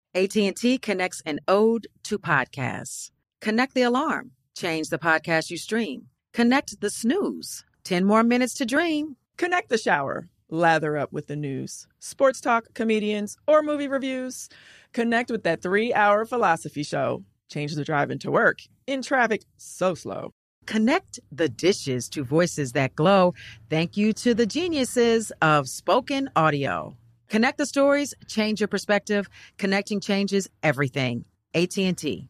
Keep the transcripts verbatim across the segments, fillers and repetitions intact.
A T and T connects an ode to podcasts. Connect the alarm. Change the podcast you stream. Connect the snooze. ten more minutes to dream. Connect the shower. Lather up with the news. Sports talk, comedians, or movie reviews. Connect with that three-hour philosophy show. Change the drive into work. In traffic so slow. Connect the dishes to voices that glow. Thank you to the geniuses of spoken audio. Connect the stories, change your perspective. Connecting changes everything. A T and T.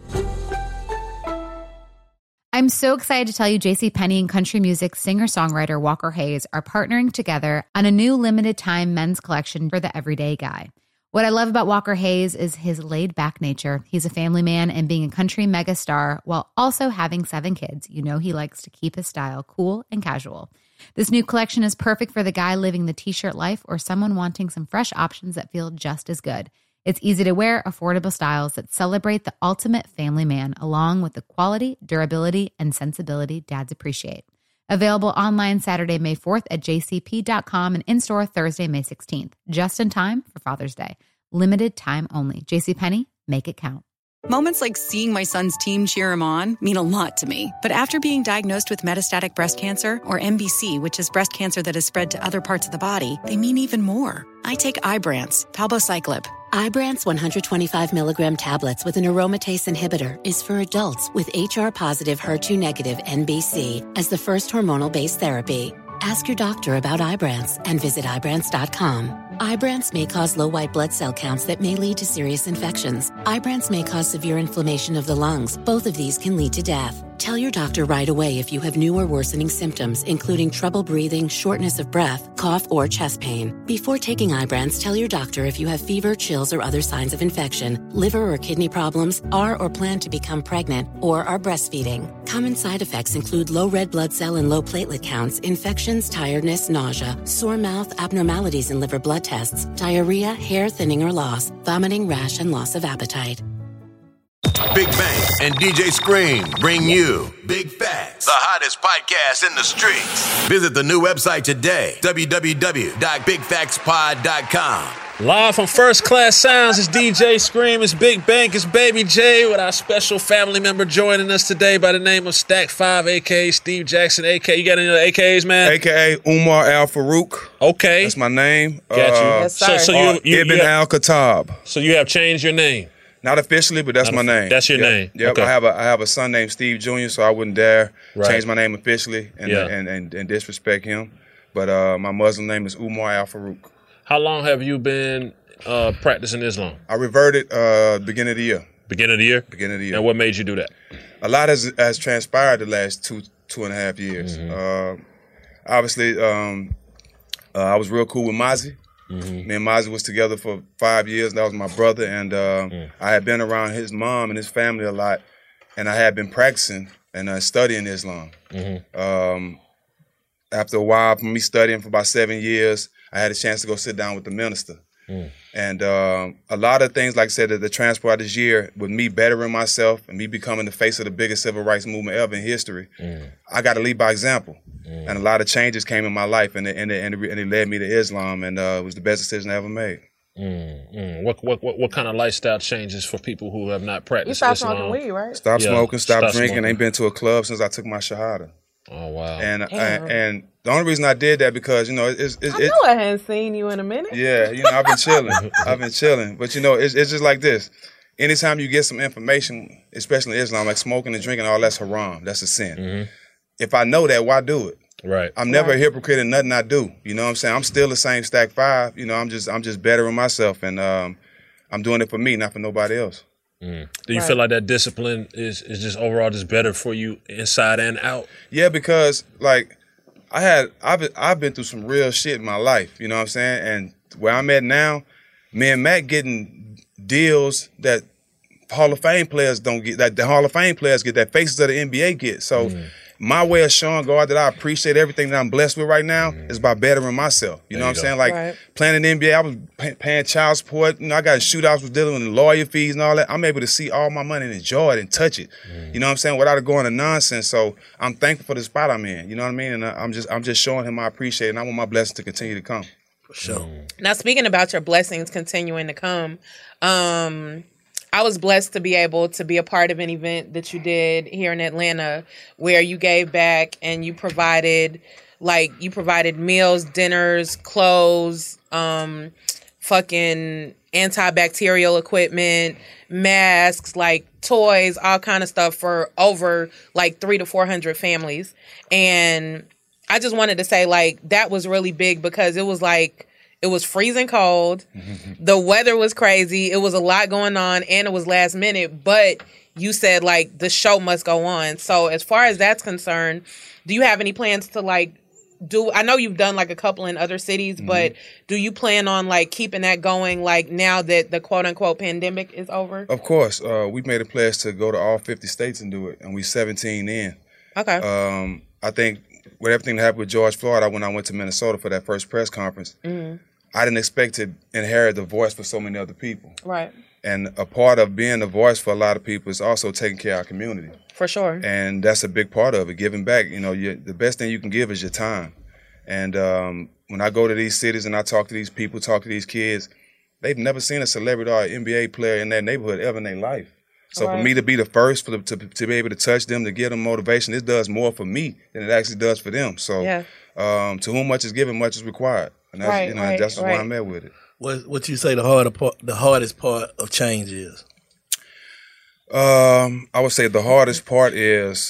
I'm so excited to tell you JCPenney and country music singer-songwriter Walker Hayes are partnering together on a new limited-time men's collection for the everyday guy. What I love about Walker Hayes is his laid-back nature. He's a family man, and being a country megastar while also having seven kids, you know he likes to keep his style cool and casual. This new collection is perfect for the guy living the t-shirt life or someone wanting some fresh options that feel just as good. It's easy to wear, affordable styles that celebrate the ultimate family man, along with the quality, durability, and sensibility dads appreciate. Available online Saturday, May fourth at j c p dot com and in-store Thursday, May sixteenth. Just in time for Father's Day. Limited time only. JCPenney, make it count. Moments like seeing my son's team cheer him on mean a lot to me. But after being diagnosed with metastatic breast cancer, or M B C, which is breast cancer that has spread to other parts of the body, they mean even more. I take Ibrance, palbociclib. Ibrance one hundred twenty-five milligram tablets with an aromatase inhibitor is for adults with H R-positive, H E R two negative N B C as the first hormonal-based therapy. Ask your doctor about Ibrance and visit Ibrance dot com. Ibrance may cause low white blood cell counts that may lead to serious infections. Ibrance may cause severe inflammation of the lungs. Both of these can lead to death. Tell your doctor right away if you have new or worsening symptoms, including trouble breathing, shortness of breath, cough, or chest pain. Before taking Ibrance, tell your doctor if you have fever, chills, or other signs of infection, liver or kidney problems, are or plan to become pregnant, or are breastfeeding. Common side effects include low red blood cell and low platelet counts, infections, tiredness, nausea, sore mouth, abnormalities in liver blood tests, diarrhea, hair thinning or loss, vomiting, rash, and loss of appetite. Big Bang and D J Scream bring you Big Facts, the hottest podcast in the streets. Visit the new website today, w w w dot big facts pod dot com. Live from First Class Sounds, it's D J Scream, it's Big Bang, it's Baby J with our special family member joining us today by the name of Stack five, a k a. Steve Jackson, a k a. You got any other A Ks, man? A K A Umar Al-Farouk. Okay. That's my name. Got you. Uh, yes, sir. So, so you, you, Ibn you Al-Khattab. So you have changed your name? Not officially, but that's Not my a, name. That's your yep. name? Yep. Okay. I have a I have a son named Steve Junior, so I wouldn't dare right. change my name officially and, yeah. and, and, and disrespect him. But uh, my Muslim name is Umar Al-Farouk. How long have you been uh, practicing Islam? I reverted uh, beginning of the year. Beginning of the year? Beginning of the year. And what made you do that? A lot has, has transpired the last two two and a half years. Mm-hmm. Uh, obviously, um, uh, I was real cool with Mazi. Mm-hmm. Me and Mazi was together for five years. That was my brother, and uh, mm. I had been around his mom and his family a lot, and I had been practicing and uh, studying Islam. Mm-hmm. Um, after a while, from me studying for about seven years, I had a chance to go sit down with the minister. Mm. And um, a lot of things, like I said, that the transport this year, with me bettering myself and me becoming the face of the biggest civil rights movement ever in history, mm. I got to lead by example. Mm. And a lot of changes came in my life, and it, and it, and it, and it led me to Islam, and uh, it was the best decision I ever made. Mm, mm. What, what what what kind of lifestyle changes for people who have not practiced You stopped Islam? smoking weed, right? Stop yeah, smoking, stop, stop drinking. Smoking. Ain't been to a club since I took my Shahada. Oh, wow. And uh, and the only reason I did that because, you know, it's... it's I it, know I hadn't seen you in a minute. Yeah, you know, I've been chilling. I've been chilling. But, you know, it's, it's just like this. Anytime you get some information, especially in Islam, like smoking and drinking, all that's haram. That's a sin. Mm-hmm. If I know that, why do it? Right. I'm never right. a hypocrite in nothing I do. You know what I'm saying? I'm still the same Stack Five. You know, I'm just I'm just bettering myself, and um, I'm doing it for me, not for nobody else. Mm. Do you right. feel like that discipline is, is just overall just better for you inside and out? Yeah, because like I had I've been, I've been through some real shit in my life. You know what I'm saying? And where I'm at now, me and Matt getting deals that Hall of Fame players don't get, that the Hall of Fame players get, that faces of the N B A get. So. Mm. My way of showing God that I appreciate everything that I'm blessed with right now mm. is by bettering myself. You know there what I'm saying? Like right. playing in the N B A, I was pay- paying child support. You know, I got in shootouts, was dealing with lawyer fees and all that. I'm able to see all my money and enjoy it and touch it. Mm. You know what I'm saying? Without it going to nonsense. So I'm thankful for the spot I'm in. You know what I mean? And I'm just I'm just showing him I appreciate it, and I want my blessings to continue to come. For sure. Mm. Now, speaking about your blessings continuing to come, um, I was blessed to be able to be a part of an event that you did here in Atlanta where you gave back and you provided, like, you provided meals, dinners, clothes, um, fucking antibacterial equipment, masks, like toys, all kind of stuff for over like three to four hundred families. And I just wanted to say, like, that was really big because it was like, it was freezing cold. The weather was crazy. It was a lot going on and it was last minute, but you said like the show must go on. So as far as that's concerned, do you have any plans to like do, I know you've done like a couple in other cities, mm-hmm. but do you plan on like keeping that going like now that the quote unquote pandemic is over? Of course. Uh, we've made a pledge to go to all fifty states and do it, and we seventeen in. Okay. Um, I think with everything that happened with George Floyd, I, when I went to Minnesota for that first press conference, mm-hmm. I didn't expect to inherit the voice for so many other people. Right. And a part of being the voice for a lot of people is also taking care of our community. For sure. And that's a big part of it, giving back. You know, you, the best thing you can give is your time. And um, when I go to these cities and I talk to these people, talk to these kids, they've never seen a celebrity or an N B A player in their neighborhood ever in their life. So right. for me to be the first, for the, to, to be able to touch them, to give them motivation, this does more for me than it actually does for them. So yeah. um, to whom much is given, much is required. And that's, right, you know, right, that's right. why I'm at with it. What what you say the hard part, the hardest part of change is? Um, I would say the hardest part is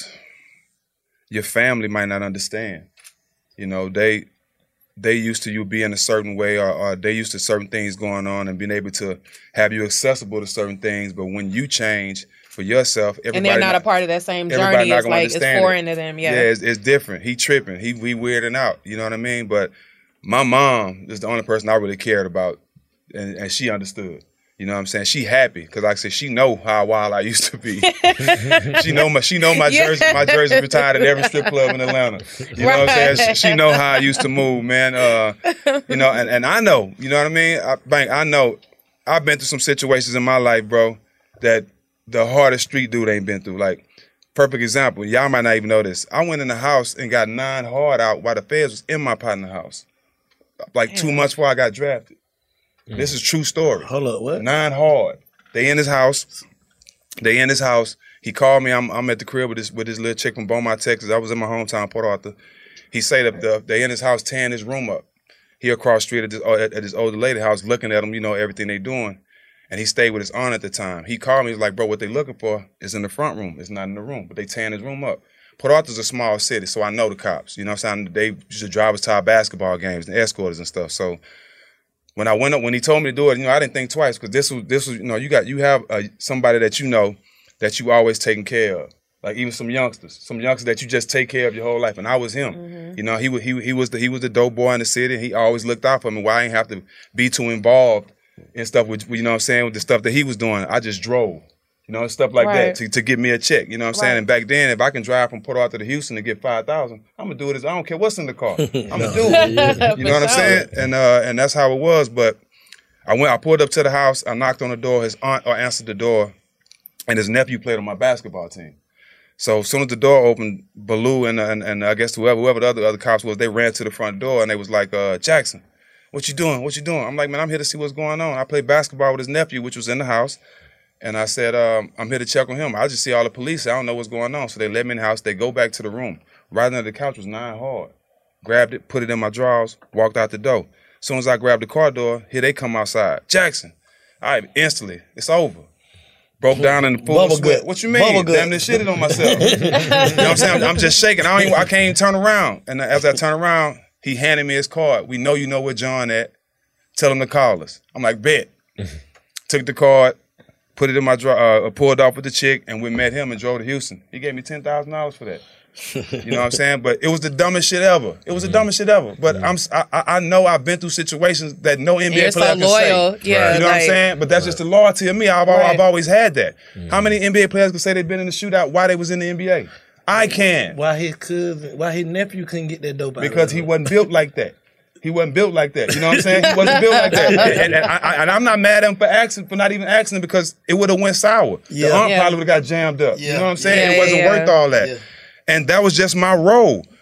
your family might not understand. You know, they they used to you being a certain way, or, or they used to certain things going on and being able to have you accessible to certain things. But when you change for yourself, everybody and they're not, not a part of that same journey. It's like it's foreign it. to them. Yeah, yeah, it's, it's different. He tripping. He we weirding out. You know what I mean? But my mom is the only person I really cared about, and, and she understood. You know what I'm saying? She happy because, like I said, she know how wild I used to be. she know my she know my yeah. jersey. My jersey retired at every strip club in Atlanta. You know right. what I'm saying? She, she know how I used to move, man. Uh, you know, and, and I know. You know what I mean? I, Bank, I know. I've been through some situations in my life, bro, that the hardest street dude ain't been through. Like, perfect example. Y'all might not even know this. I went in the house and got nine hard out while the feds was in my partner's house. Like Damn. two months before I got drafted. Mm. This is true story. Hold up, what? Nine hard. They in his house. They in his house. He called me. I'm I'm at the crib with this with this little chick from Beaumont, Texas. I was in my hometown, Port Arthur. He said that the, they in his house tearing his room up. He across the street at this, at, at his older lady house, looking at him, you know, everything they doing. And he stayed with his aunt at the time. He called me. He was like, bro, what they looking for is in the front room. It's not in the room. But they tearing his room up. Port Arthur's a small city, so I know the cops. You know what I'm saying? They used to drive us to our basketball games and escorters and stuff. So when I went up, when he told me to do it, you know, I didn't think twice because this was, this was, you know, you got, you have uh, somebody that you know that you always taking care of. Like even some youngsters, some youngsters that you just take care of your whole life. And I was him. Mm-hmm. You know, he was, he, he was the, he was the dope boy in the city. He always looked out for me. Why I ain't have to be too involved in stuff with, you know what I'm saying, with the stuff that he was doing. I just drove. You know, stuff like right. that to, to get me a check. You know what I'm right. saying? And back then, if I can drive from Port Arthur to Houston to get five thousand, I'm going to do it. I don't care what's in the car. I'm going to do it. You know what I'm saying? And uh, and that's how it was. But I went. I pulled up to the house. I knocked on the door. His aunt or answered the door. And his nephew played on my basketball team. So as soon as the door opened, Baloo and and, and I guess whoever, whoever the other, other cops was, they ran to the front door. And they was like, uh, Jackson, what you doing? What you doing? I'm like, man, I'm here to see what's going on. I played basketball with his nephew, which was in the house. And I said, um, I'm here to check on him. I just see all the police. I don't know what's going on. So they let me in the house. They go back to the room. Right under the couch was nine hard. Grabbed it, put it in my drawers, walked out the door. As soon as I grabbed the car door, here they come outside. Jackson. All right, instantly, it's over. Broke down in the full Bubble sweat. gut. What you mean? Bubble Damn, this shitted on myself. You know what I'm saying? I'm, I'm just shaking. I don't even, I can't even turn around. And as I turn around, he handed me his card. We know you know where John at. Tell him to call us. I'm like, bet. Took the card. Put it in my drawer, uh, pulled off with the chick, and we met him and drove to Houston. He gave me ten thousand dollars for that. You know what I'm saying? But it was the dumbest shit ever. It was the dumbest shit ever. But I'm, I, I know I've been through situations that no N B A You're player so can loyal. say. Yeah, you know like, what I'm saying? But that's right. just the loyalty of me. I've, right. I've always had that. Mm. How many N B A players can say they've been in the shootout while they was in the N B A? I can. Why his cousin, why his nephew couldn't get that dope out Because of he wasn't built like that. He wasn't built like that. You know what I'm saying? He wasn't built like that. And, and, and, I, and I'm not mad at him for asking, for not even asking because it would have went sour. Yeah. The arm yeah. probably would have got jammed up. Yeah. You know what I'm saying? Yeah, it wasn't yeah, worth all that. Yeah. And that was just my role.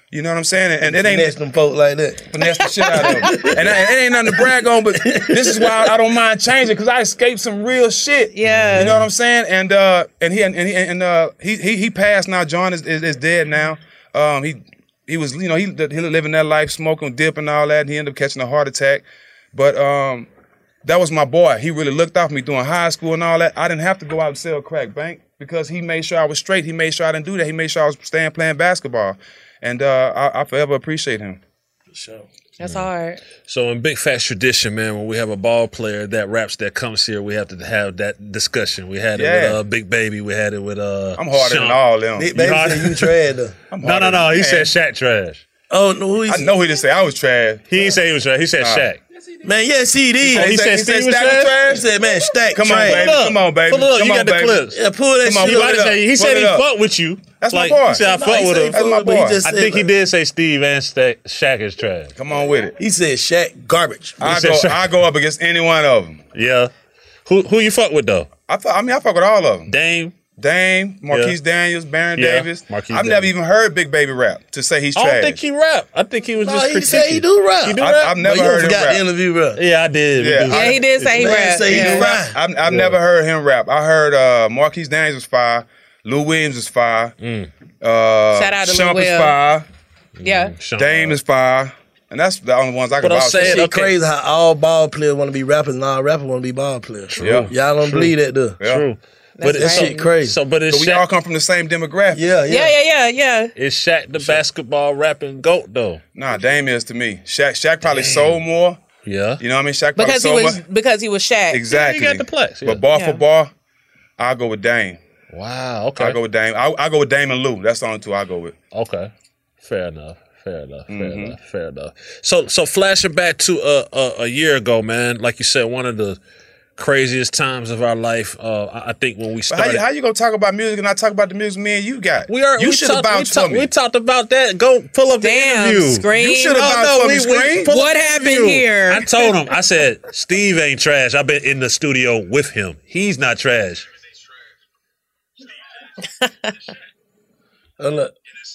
You know what I'm saying? And, and it ain't finesse them folk like that. Finesse the shit out of them. And it ain't nothing to brag on, but this is why I don't mind changing because I escaped some real shit. Yeah, you know what I'm saying? And uh, and he and he and uh, he he he passed now. John is is, is dead now. Um, he he was you know he he living that life, smoking, dipping, all that. And he ended up catching a heart attack. But um, that was my boy. He really looked out for me during high school and all that. I didn't have to go out and sell crack, Bank, because he made sure I was straight. He made sure I didn't do that. He made sure I was staying playing basketball. And uh, I, I forever appreciate him. For sure. That's hard. So in Big Facts tradition, man, when we have a ball player that raps that comes here, we have to have that discussion. We had it Yeah. with uh, Big Baby. We had it with uh I'm harder Sean. than all them. Big Baby said you trash though. I'm No, no, harder no. than He man. said Shaq trash. Oh no, who he I know he didn't say I was trash. He didn't say he was trash. He said Nah. Shaq. Man, yes, he did. Oh, he said Steve was Stack trash? trash? He said, man, stack Come on, trash. baby. Come on, baby. Pull it up. Come You on, got the baby. clips. Yeah, pull that Come on, shit He, pull might it have up. said, he Pull said it he up. fucked with you. That's my like, boy. He said I No, fuck he with said him. fuck, That's my but he boy. just I said, think he like- did say Steve and Stack, Shaq is trash. Come on with it. He said Shaq garbage. I said go, Shaq. I go up against any one of them. Yeah. Who who you fuck with though? I, fu- I mean, I fuck with all of them. Dame. Dame, Marquise Yeah. Daniels, Baron Yeah, Davis. Marquise I've never Daniels. even heard Big Baby rap to say he's I trash. don't think he rap. I think he was No, just he critiquing. said he do rap. He do I, rap? I've never But you heard him forgot rap. the interview, bro. Yeah, I did. Yeah, We do. Yeah, he did say he Man rap. say he Yeah. do rap. I've, I've never heard him rap. I heard uh, Marquise Daniels was fire. Lou Williams is fire. Mm. Uh, Shout out to Lou Shump is Will. fire. Yeah. Sean, Dame is fire. And that's the only ones I can But I'm vouch for. saying- Shit Okay. crazy how all ball players want to be rappers and all rappers want to be ball players. Yeah. Y'all don't believe that, though. Yeah. True. That's But it's right. Shit crazy. So, but it's So we Shaq, all come from the same demographic. Yeah, Yeah, yeah. yeah, yeah, yeah. it's Shaq the basketball rapping goat though. Nah, Dame is to me. Shaq, Shaq probably sold more. Yeah. You know what I mean? Shaq probably Because he sold was more. because he was Shaq. Exactly. He got the plex, yeah. But bar Yeah. for bar, I'll go with Dame. Wow. Okay. I'll go with Dame. I'll, I'll go with Dame and Lou. That's the only two I'll go with. Okay. Fair enough. Fair enough. Fair Mm-hmm. enough. Fair enough. So, so flashing back to a, a a year ago, man. Like you said, one of the craziest times of our life. Uh, I I think when we But how started. you, how you gonna talk about music and not talk about the music me and you got? we are. You we should have talked- we vouched talked- for me. We talked about that. Go pull up the Damn, interview. Scream. You should have No, vouched no, for we- me, we- Scream. pull up What the happened interview. here? I told him. I said Steve ain't trash. I've been in the studio with him. He's not trash. Oh, look.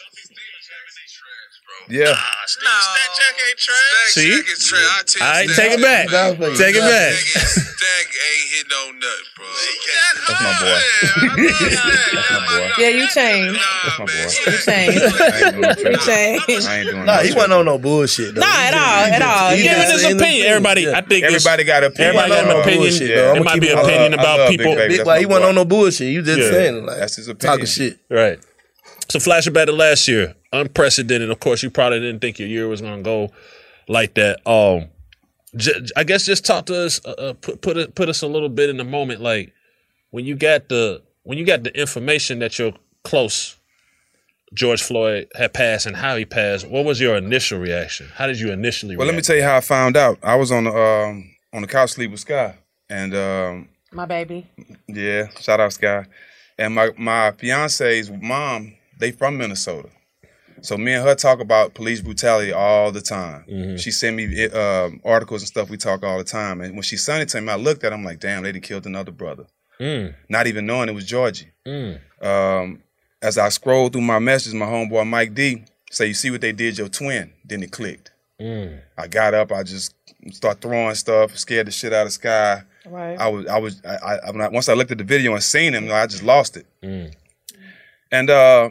Yeah. Stack Jack ain't trash. See? Stack is trash. I tell All right, you, take it back. That was- Take it back. Stack, Stack ain't hit no nut, bro. That's my boy. That's my boy. Yeah, you changed. That's my boy. You changed. I ain't doing no You tricks. changed. I ain't doing Nah, no he tricks. wasn't on no bullshit, though. Nah, at all, at all. he Yeah, Giving just his saying the opinion. thing. Everybody, Yeah. I think Everybody got an opinion. Everybody got an Uh, opinion. bullshit, yeah. though. It I'ma might keep be it an a opinion I about love Big people. Baby. Big That's Why my he wasn't boy. on no bullshit. You just Yeah. saying it, like That's his opinion. talking shit. Right. So flashing back to last year, unprecedented. Of course, you probably didn't think your year was going to go like that. Um, j- I guess just talk to us, uh, uh, put put it, put us a little bit in the moment. Like when you got the when you got the information that your close George Floyd had passed and how he passed. What was your initial reaction? How did you initially? Well, let me react? tell you how I found out. I was on the um, on the couch sleep with Sky, and um, My baby. yeah, shout out Sky, and my my fiance's mom. They from Minnesota, so me and her talk about police brutality all the time. Mm-hmm. She sent me um, articles and stuff. We talk all the time, and when she sent it to me, I looked at. it, I'm like, damn, they done killed another brother. Mm, Not even knowing it was Georgie. mm, Um, as I scrolled through my messages, my homeboy Mike D say, "You see what they did, your twin?" Then it clicked. mm. I got up. I just start throwing stuff, scared the shit out of Sky. Right. I was, I was, I, I, I, once I looked at the video and seen him, I just lost it. Mm. And uh,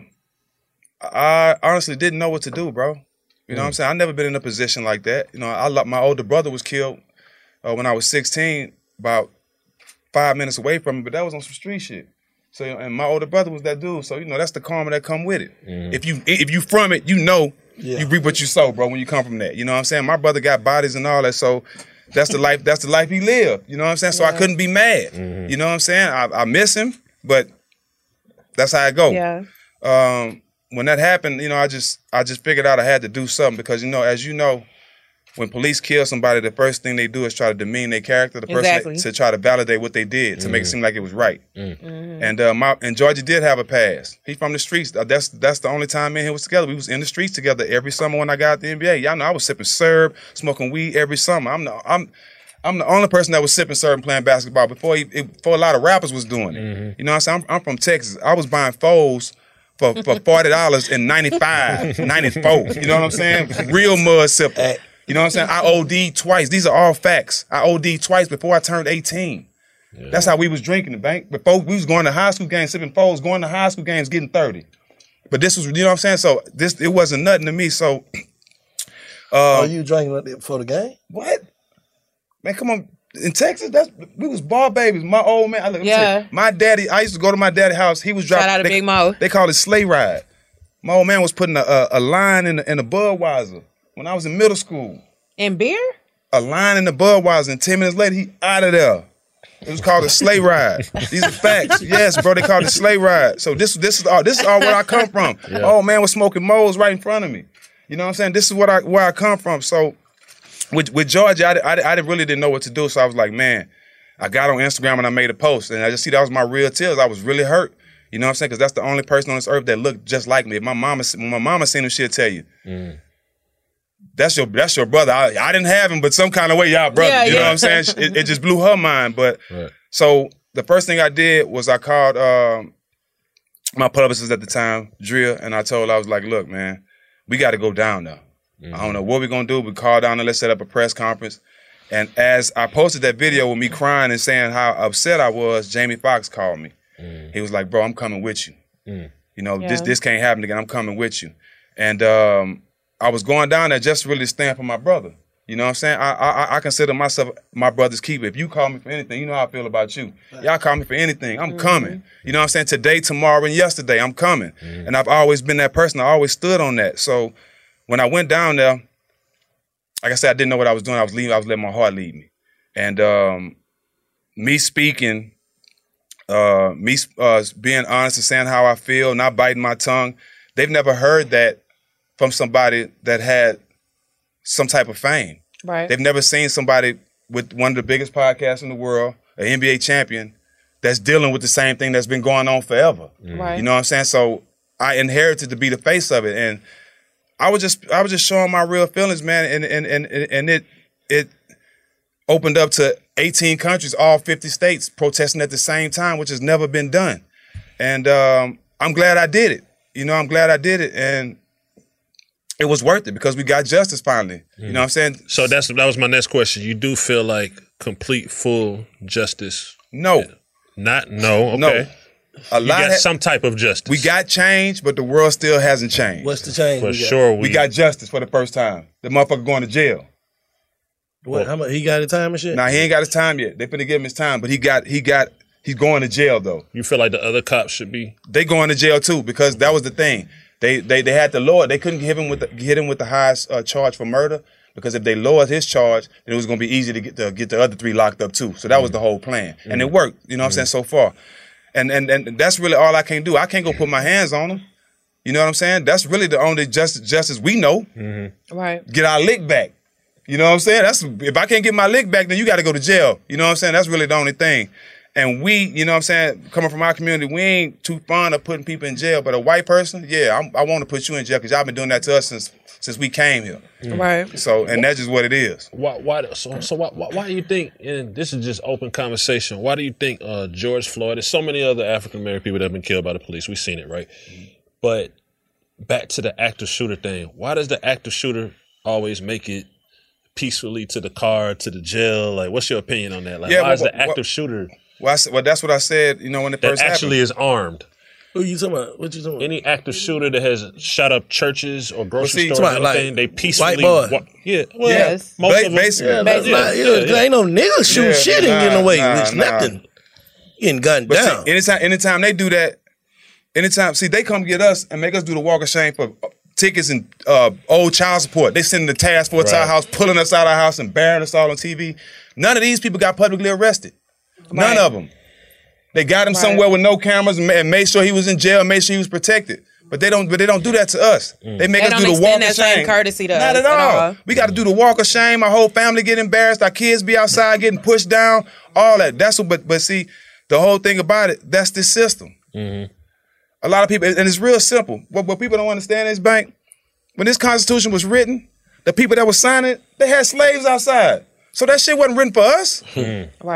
I honestly didn't know what to do, bro. You know what I'm saying? I never been in a position like that. You know, I lo- my older brother was killed uh, when I was sixteen, about five minutes away from me, but that was on some street shit. So, and my older brother was that dude. So, you know, that's the karma that come with it. If you if you from it, you know you reap what you sow, bro. When you come from that, you know what I'm saying. My brother got bodies and all that, so that's the life. That's the life he lived. You know what I'm saying. So I couldn't be mad. You know what I'm saying. I, I miss him, but that's how it go. Yeah. Um, when that happened, you know, I just I just figured out I had to do something because, you know, as you know, when police kill somebody, the first thing they do is try to demean their character, the person Exactly. to try to validate what they did, to make it seem like it was right. Mm-hmm. And uh, my and Georgie did have a past. He from the streets. Uh, That's that's the only time me and him was together. We was in the streets together every summer when I got out the N B A. Y'all know I was sipping syrup, smoking weed every summer. I'm the I'm I'm the only person that was sipping syrup and playing basketball before he, it, before a lot of rappers was doing it. You know what I'm saying? I'm, I'm from Texas. I was buying Foles for, for forty dollars in ninety-five, ninety-four. You know what I'm saying? Real mud sipper. You know what I'm saying? I O D'd twice. These are all facts. I O D'd twice before I turned eighteen. Yeah. That's how we was drinking the bank. Before we was going to high school games, sipping fours, going to high school games, getting thirty. But this was, you know what I'm saying? So this, it wasn't nothing to me. So, uh, oh, you drinking for the game? What? Man, come on. In Texas, that's we was ball babies. My old man, I look, yeah. You, my daddy, I used to go to my daddy's house. He was driving. Shout out to they, Big Mo. They call it sleigh ride. My old man was putting a, a, a line in the, in a Budweiser when I was in middle school. In beer? A line in the Budweiser, and ten minutes later, he out of there. It was called a sleigh ride. These are facts. Yes, bro, they called it sleigh ride. So this, this is all. This is all where I come from. Yeah. Old man was smoking moles right in front of me. You know what I'm saying? This is what I where I come from. So with with Georgia, I, I, I really didn't know what to do. So I was like, man, I got on Instagram and I made a post, and I just see that was my real tears. I was really hurt. You know what I'm saying? Because that's the only person on this earth that looked just like me. If my mama, when my mama seen him, she'll tell you. Mm. That's your that's your brother. I, I didn't have him, but some kind of way, y'all brother. Yeah, you know yeah. what I'm saying? It, it just blew her mind. But right. So the first thing I did was I called um, my publicist at the time, Drea, and I told her, I was like, look, man, we got to go down there. Mm-hmm. I don't know what we're going to do. We called down there. Let's set up a press conference. And as I posted that video with me crying and saying how upset I was, Jamie Foxx called me. Mm. He was like, bro, I'm coming with you. Mm. You know, yeah. this this can't happen again. I'm coming with you. And um, I was going down there just to really stand for my brother. You know what I'm saying? I, I I consider myself my brother's keeper. If you call me for anything, you know how I feel about you. Y'all call me for anything, I'm mm-hmm. coming. You know what I'm saying? Today, tomorrow, and yesterday, I'm coming. Mm-hmm. And I've always been that person. I always stood on that. So when I went down there, like I said, I didn't know what I was doing. I was leaving. I was letting my heart lead me. And um, me speaking, uh, me uh, being honest and saying how I feel, not biting my tongue, they've never heard that from somebody that had some type of fame. Right. They've never seen somebody with one of the biggest podcasts in the world, an N B A champion, that's dealing with the same thing that's been going on forever. Right. You know what I'm saying? So I inherited to be the face of it. And I was just I was just showing my real feelings, man, and and and, and it it opened up to eighteen countries, all fifty states protesting at the same time, which has never been done. And um, I'm glad I did it. You know, I'm glad I did it. And it was worth it because we got justice finally. Mm. You know what I'm saying? So that's that was my next question. You do feel like complete, full justice? No. Not no. Okay. No. A you lot got ha- some type of justice. We got change, but the world still hasn't changed. What's the change? For we sure. We, we got justice for the first time. The motherfucker going to jail. What? How much? He got his time and shit? Nah, he ain't got his time yet. They finna give him his time, but he got he got he's going to jail though. You feel like the other cops should be? They going to jail too because that was the thing. They they they had to lower. They couldn't hit him with the, hit him with the highest uh, charge for murder because if they lowered his charge, then it was going to be easy to get the get the other three locked up too. So that mm-hmm. was the whole plan, mm-hmm. and it worked. You know what mm-hmm. I'm saying so far, and and and that's really all I can do. I can't go put my hands on them. You know what I'm saying? That's really the only justice justice we know. Mm-hmm. Right. Get our lick back. You know what I'm saying? That's if I can't get my lick back, then you got to go to jail. You know what I'm saying? That's really the only thing. And we, you know what I'm saying, coming from our community, we ain't too fond of putting people in jail. But a white person, yeah, I'm, I want to put you in jail because y'all been doing that to us since since we came here. Mm. Right. So, and that's just what it is. Why? Why? So, so why, why? Why do you think? And this is just open conversation. Why do you think uh, George Floyd? There's so many other African American people that have been killed by the police. We've seen it, right? But back to the active shooter thing. Why does the active shooter always make it peacefully to the car, to the jail? Like, what's your opinion on that? Like, yeah, why well, is the active well, shooter? Well, I, well, that's what I said, you know, when it first happened. That actually is armed. Who you talking about? What you talking about? Any active shooter that has shot up churches or grocery well, see, stores or anything, like, they peacefully... White boy. Wa- yeah. Well, yes. Most ba- of them, basically. Yeah, basically. Like, yeah, yeah, yeah. Ain't no niggas shoot yeah, shit and nah, getting away. Nah, it's nah. nothing. Getting gunned but down. See, anytime, anytime they do that, anytime... See, they come get us and make us do the walk of shame for... tickets and uh, old child support. They send the task force right. to our house, pulling us out of our house and burying us all on T V. None of these people got publicly arrested. None right. of them. They got him right. somewhere with no cameras and made sure he was in jail, made sure he was protected. But they don't. But they don't do that to us. Mm. They make they us do the walk of shame. Courtesy to Not us at all. At all. We got to do the walk of shame. Our whole family get embarrassed. Our kids be outside getting pushed down. All that. That's what. But but see, the whole thing about it. That's the system. Mm-hmm. A lot of people, and it's real simple. What what people don't understand is, Bank, when this Constitution was written, the people that were signing it, they had slaves outside. So that shit wasn't written for us. Mm. Right.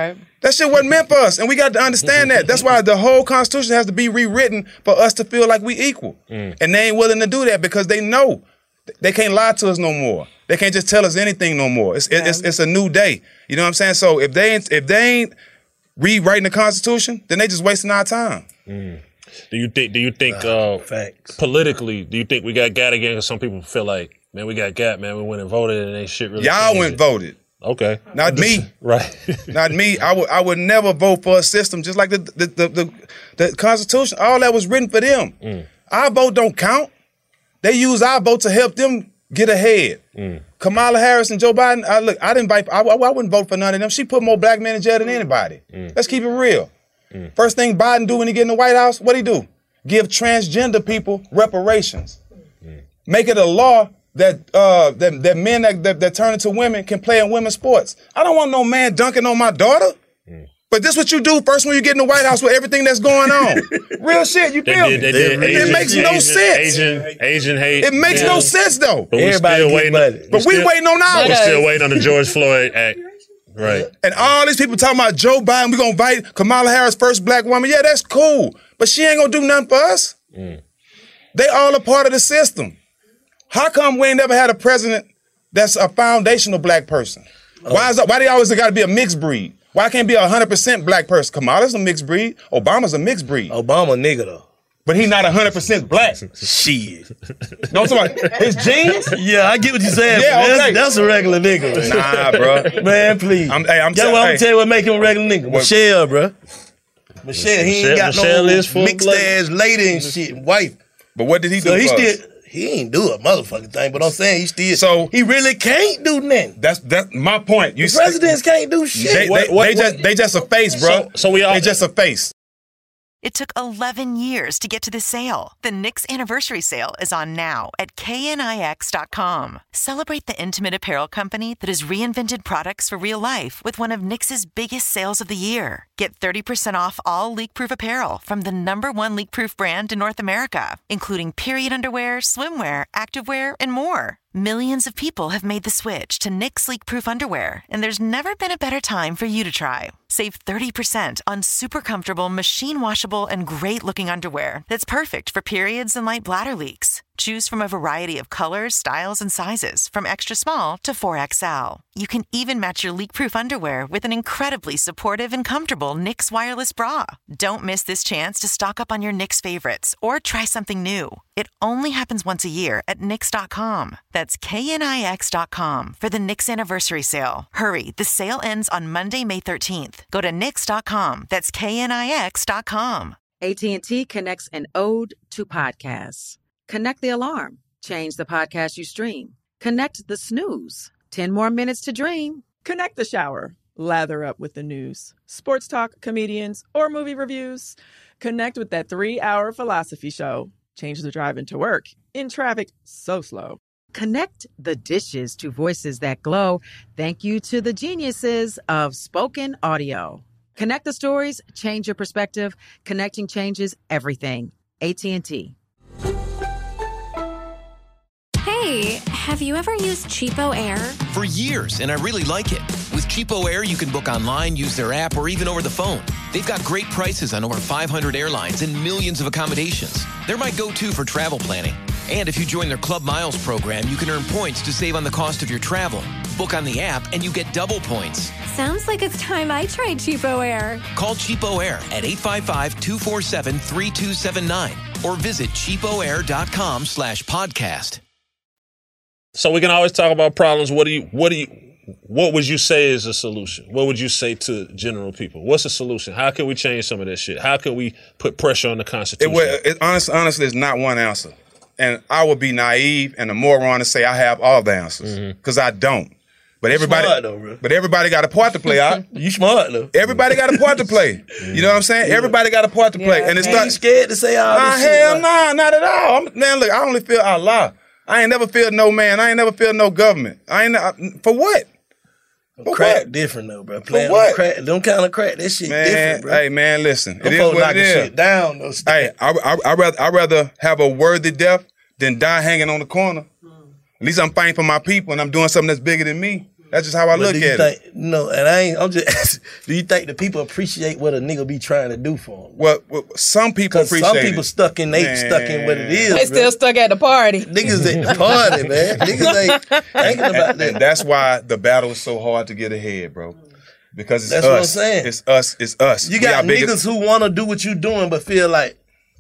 That shit wasn't meant for us, and we got to understand that. That's why the whole Constitution has to be rewritten for us to feel like we equal. Mm. And they ain't willing to do that because they know they can't lie to us no more. They can't just tell us anything no more. It's yeah. it's, it's a new day. You know what I'm saying? So if they ain't, if they ain't rewriting the Constitution, then they just wasting our time. Mm. Do you think? Do you think uh, Facts. politically? Do you think we got got again? Because some people feel like, man, we got got, man. We went and voted, and ain't shit really. Y'all went and voted. Okay. Not me. Right. Not me. I would I would never vote for a system just like the the the, the, the Constitution. All that was written for them. Mm. Our vote don't count. They use our vote to help them get ahead. Mm. Kamala Harris and Joe Biden, I look, I didn't vote, I, I wouldn't vote for none of them. She put more black men in jail than anybody. Mm. Let's keep it real. Mm. First thing Biden do when he get in the White House, what'd he do? Give transgender people reparations. Mm. Make it a law that uh, that, that men that, that, that turn into women can play in women's sports. I don't want no man dunking on my daughter. Mm. But this what you do first when you get in the White House with everything that's going on. Real shit, you feel me? They did, they it Asian, makes no Asian, sense. Asian, Asian hate. It makes yeah. no sense though. But we Everybody still waiting. money. But we still, waiting on ours. We're still waiting on the George Floyd Act. Right. And all these people talking about Joe Biden, we gonna fight Kamala Harris, first black woman. Yeah, that's cool. But she ain't gonna do nothing for us. Mm. They all a part of the system. How come we ain't never had a president that's a foundational black person? Oh. Why is that, why they always got to be a mixed breed? Why can't be a one hundred percent black person? Kamala's a mixed breed. Obama's a mixed breed. Obama nigga though. But he not one hundred percent black. Shit. No, somebody, his genes? Yeah, I get what you're saying. Yeah, okay. that's, that's a regular nigga. Nah, bro. Man, please. I'm, hey, I'm, Guess what? I'm gonna tell you what make him a regular nigga. What? Michelle, bro. Michelle, he ain't got Michelle no is full mixed blood. ass lady and shit, wife. But what did he do So he for still, us? he ain't do a motherfucking thing, but I'm saying he still, So- he really can't do nothing. That's that's my point. You The presidents can't do shit. They, they, What- what- they just they just a face, bro. So- so we all- they just a face. It took eleven years to get to this sale. The Knix anniversary sale is on now at K N I X dot com. Celebrate the intimate apparel company that has reinvented products for real life with one of Knix's biggest sales of the year. Get thirty percent off all leak-proof apparel from the number one leak-proof brand in North America, including period underwear, swimwear, activewear, and more. Millions of people have made the switch to Knix leak-proof underwear, and there's never been a better time for you to try. Save thirty percent on super comfortable, machine-washable, and great-looking underwear that's perfect for periods and light bladder leaks. Choose from a variety of colors, styles, and sizes, from extra small to four X L. You can even match your leak-proof underwear with an incredibly supportive and comfortable Knix wireless bra. Don't miss this chance to stock up on your Knix favorites or try something new. It only happens once a year at Knix dot com. That's K N I X dot com for the Knix anniversary sale. Hurry, the sale ends on Monday, May thirteenth. Go to Knix dot com. That's K N I X dot com. A T and T connects an ode to podcasts. Connect the alarm. Change the podcast you stream. Connect the snooze. ten more minutes to dream. Connect the shower. Lather up with the news, sports talk, comedians, or movie reviews. Connect with that three-hour philosophy show. Change the drive into work in traffic so slow. Connect the dishes to voices that glow. Thank you to the geniuses of spoken audio. Connect the stories, change your perspective. Connecting changes everything. A T and T. Hey, have you ever used Cheapo Air? For years, and I really like it. With Cheapo Air, you can book online, use their app, or even over the phone. They've got great prices on over five hundred airlines and millions of accommodations. They're my go-to for travel planning. And if you join their Club Miles program, you can earn points to save on the cost of your travel. Book on the app, and you get double points. Sounds like it's time I tried Cheapo Air. Call Cheapo Air at eight five five, two four seven, three two seven nine or visit cheapoair.com slash podcast. So we can always talk about problems. What do you, what do you, what would you say is a solution? What would you say to general people? What's a solution? How can we change some of this shit? How can we put pressure on the Constitution? It, it, honest, honestly, it's not one answer. And I would be naive and a moron to say I have all the answers, because mm-hmm. I don't. But everybody, smart though, bro. But everybody got a part to play. Out. You smart though. Everybody got a part to play. You know what I'm saying? Yeah. Everybody got a part to play, yeah, and it's man, not you scared to say all nah, this shit. Hell like. nah, not at all. I'm, man, look, I only feel Allah. I ain't never feel no man. I ain't never feel no government. I ain't I, for what? For crack what? Different though, bro. Playing for what? Crack, them kind of crack. That shit man, different, bro. Hey man, listen. Them it is what it is. Shit down, though. Hey, I I I rather I rather have a worthy death than die hanging on the corner. Mm. At least I'm fighting for my people and I'm doing something that's bigger than me. That's just how I But look do you at think, it. No, and I ain't. I'm just asking. Do you think the people appreciate what a nigga be trying to do for them? Well, well some people appreciate some people it. stuck in they Man. stuck in what it is. They still bro. stuck at the party. Niggas at the party, man. Niggas ain't thinking about and, that. and that's why the battle is so hard to get ahead, bro. Because it's That's us. what I'm saying. It's us. It's us. You We got are bigger- niggas who want to do what you doing, but feel like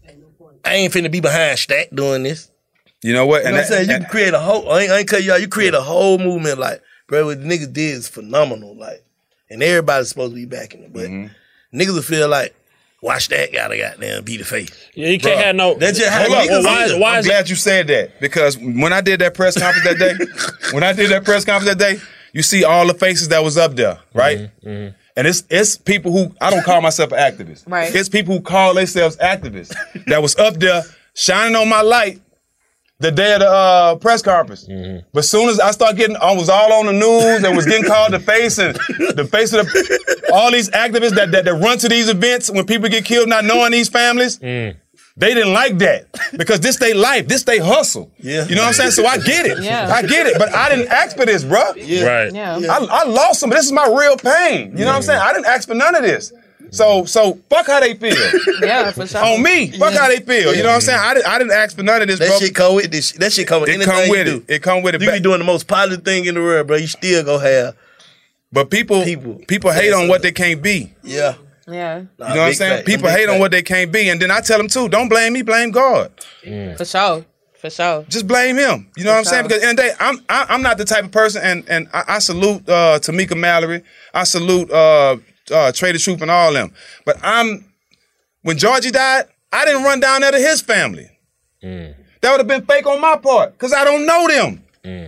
I ain't finna be behind Stack doing this. You know what? You And know what I'm that- saying? You and- can create a whole. I ain't, I ain't cut you out. You create a whole movement, like, bro. What the niggas did is phenomenal, like, and everybody's supposed to be backing it, but Mm-hmm. niggas will feel like, watch that gotta goddamn be the face. Yeah, you can't Bruh. have no. That's just how Hold up. niggas why is- feel. why I'm is- glad you said that because when I did that press conference that day, when I did that press conference that day, you see all the faces that was up there, right? Mm-hmm. And it's it's people who I don't call myself an activist. Right. It's people who call themselves activists that was up there shining on my light the day of the uh, press conference. Mm-hmm. But as soon as I started getting, I was all on the news and was getting called the face and the face of the all these activists that, that that run to these events when people get killed, not knowing these families. Mm. They didn't like that because this they life, this they hustle. Yeah. You know what I'm saying? So I get it. Yeah. I get it. But I didn't ask for this, bro. Yeah. Right. Yeah. I, I lost some, but this is my real pain. You know what I'm saying? I didn't ask for none of this. So so fuck how they feel. Yeah, for sure. On me. Fuck how they feel. You know what I'm saying? I didn't I didn't ask for none of this, That bro. shit come with this. That shit come with It anything come with you it. do. It come with it. You back. be doing the most positive thing in the world, bro. You still gonna have But people People. people, hate on what they can't be. yeah. Yeah, You know what I'm saying? People hate on what they can't be. And then I tell them too, don't blame me, blame God. for sure. For sure. Just blame him. You know what I'm saying? sure. Because at the end of the day, I'm I, I'm not the type of person, and and I, I salute uh, Tamika Mallory, I salute uh, uh, Trader Troop and all them. But I'm when Georgie died, I didn't run down there to his family. That would have been fake on my part, because I don't know them.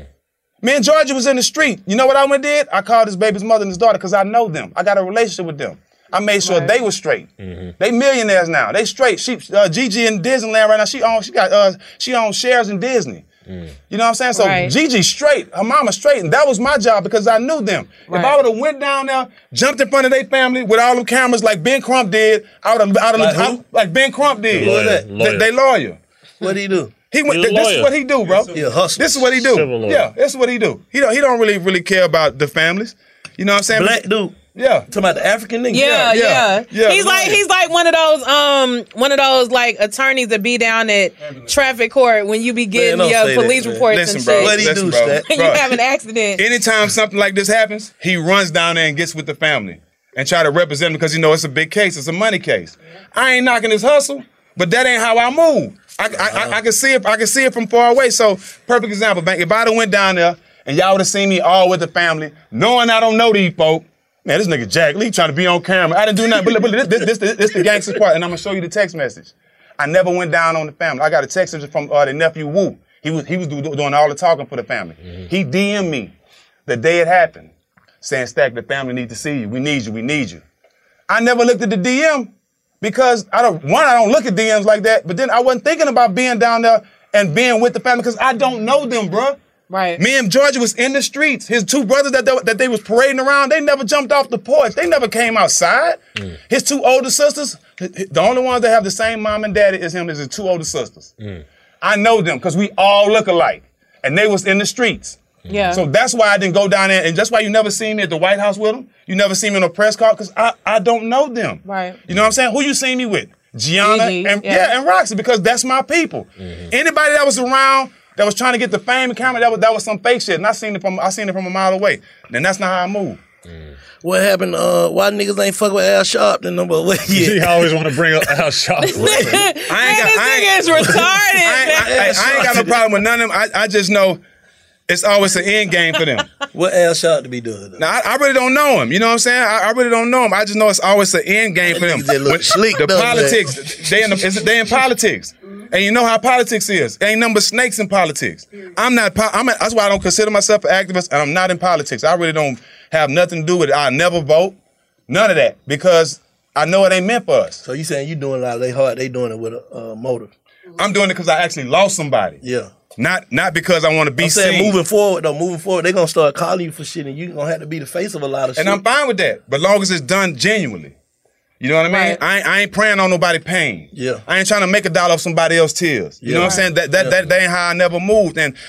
Me and Georgie was in the street. You know what I went and did? I called his baby's mother and his daughter because I know them. I got a relationship with them. I made sure Right. they were straight. They millionaires now. They straight. She uh, Gigi in Disneyland right now. She owns. She got. Uh, she owns shares in Disney. You know what I'm saying? So Right. Gigi straight. Her mama straight, and that was my job because I knew them. Right. If I would have went down there, jumped in front of their family with all them cameras like Ben Crump did, I would have. Like Like, who? like Ben Crump did. Lawyer, They- lawyer. They lawyer. What do you do? He went. He's a This is lawyer. what he do, bro. He a hustler. This is what he do. Civil lawyer. Yeah, this is what he do. He don't. He don't really, really care about the families. You know what I'm saying? Black dude. Yeah. Talking about the African nigga. Yeah, yeah, yeah, yeah. He's like he's like one of those um one of those like attorneys that be down at traffic court when you be getting don't your say that, police man. reports Listen, and bro. shit. What he Listen, do, bro. Stack? And you Bro. have an accident. Anytime something like this happens, he runs down there and gets with the family and try to represent them because you know it's a big case. It's a money case. I ain't knocking his hustle, but that ain't how I move. I, I, I, I can see it. I can see it from far away. So, perfect example, man. If I'd have went down there and y'all would have seen me all with the family, knowing I don't know these folk, man, this nigga Jack Lee trying to be on camera. I didn't do nothing. But, look, but this, this, this, this the gangster part, and I'm gonna show you the text message. I never went down on the family. I got a text message from uh, the nephew Wu. He was he was do, doing all the talking for the family. He D M'd me the day it happened, saying, "Stack, the family need to see you. We need you. We need you." I never looked at the D M because I don't. One, I don't look at D Ms like that. But then I wasn't thinking about being down there and being with the family because I don't know them, bruh. Right. Me and Georgia was in the streets. His two brothers that they, that they was parading around, they never jumped off the porch. They never came outside. His two older sisters, the only ones that have the same mom and daddy as him is his two older sisters. I know them because we all look alike. And they was in the streets. Yeah. So that's why I didn't go down there. And that's why you never see me at the White House with them. You never see me in a press card because I, I don't know them. Right. You know what I'm saying? Who you seen me with? Gianna Gigi, and yeah. yeah. and Roxy because that's my people. Anybody that was around that was trying to get the fame and camera, that was that was some fake shit. And I seen it from I seen it from a mile away. And that's not how I move. What happened? Uh, why niggas ain't fuck with Al Sharpton no more? What He yeah. always want to bring up Al Sharpton. I ain't Man, got, this I nigga ain't, is retarded. I, ain't, I, I, I ain't got no problem with none of them. I, I just know it's always an end game for them. What Al Sharpton be doing? Though? Now, I, I really don't know him. You know what I'm saying? I, I really don't know him. I just know it's always an end game for them. They look sleek, the don't they? politics, they in, the, it's, they in politics. And you know how politics is. Ain't nothing but snakes in politics. I'm not, po- I'm a, that's why I don't consider myself an activist, and I'm not in politics. I really don't have nothing to do with it. I never vote. None of that. Because I know it ain't meant for us. So you saying you doing it out of their heart, they doing it with a uh, motive. I'm doing it because I actually lost somebody. Yeah. Not not because I want to be I'm saying seen. moving forward, though, moving forward, they going to start calling you for shit, and you going to have to be the face of a lot of shit. And I'm fine with that, but long as it's done genuinely. You know what I mean? Right. I, ain't, I ain't praying on nobody pain. Yeah. I ain't trying to make a dollar off somebody else's tears. You Yeah. know what I'm saying? That that, Yeah. that that ain't how I never moved. And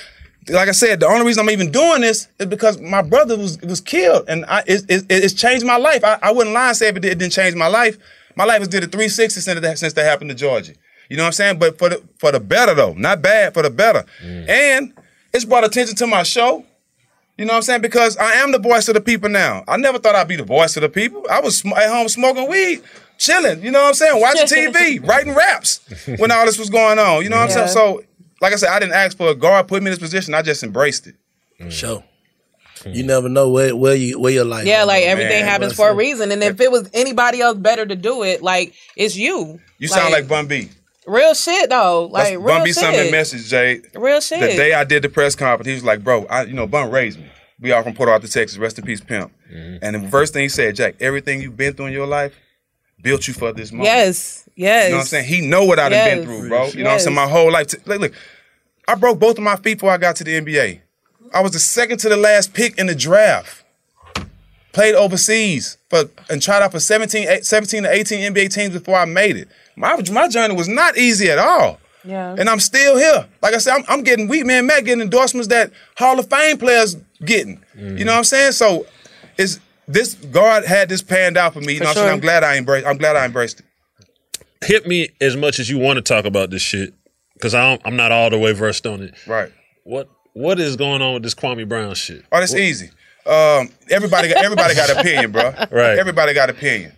like I said, the only reason I'm even doing this is because my brother was was killed, and I, it, it, it's changed my life. I, I wouldn't lie and say if it, did, it didn't change my life. My life has did a three sixty since that, since that happened to Georgia. You know what I'm saying? But for the for the better though, not bad, for the better. Mm. And it's brought attention to my show. You know what I'm saying? Because I am the voice of the people now. I never thought I'd be the voice of the people. I was sm- at home smoking weed, chilling. You know what I'm saying? Watching T V, writing raps when all this was going on. You know what yeah. I'm saying? So. Like I said, I didn't ask for a guard put me in this position. I just embraced it. Mm. Sure. You never know where where you where your life. Yeah, like everything man, happens for a reason, and if it was anybody else better to do it, like it's you. You like, sound like Bun B. Real shit though, like That's, real Bun B shit. sent me a message, Jay. Real shit. The day I did the press conference, he was like, "Bro, I, you know, Bun raised me. We all from Port Arthur, Texas. Rest in peace, pimp." Mm-hmm. And the first thing he said, Jack, everything you've been through in your life built you for this moment. Yes, yes. You know what I'm saying? He know what I've yes. been through, bro. You yes. know what I'm saying? My whole life. T- look, look. I broke both of my feet before I got to the N B A. I was the second to the last pick in the draft. Played overseas for and tried out for seventeen, seventeen to eighteen N B A teams before I made it. My my journey was not easy at all. Yeah. And I'm still here. Like I said, I'm, I'm getting Wheat Man Mac getting endorsements that Hall of Fame players getting. Mm. You know what I'm saying? So it's this God had this panned out for me. You for know what I'm saying? I'm glad I embraced I'm glad I embraced it. Hit me as much as you want to talk about this shit. Because I'm not all the way versed on it. Right. What What is going on with this Kwame Brown shit? Oh, that's what? easy. Um, everybody, got, everybody got an opinion, bro. Right. Everybody got an opinion.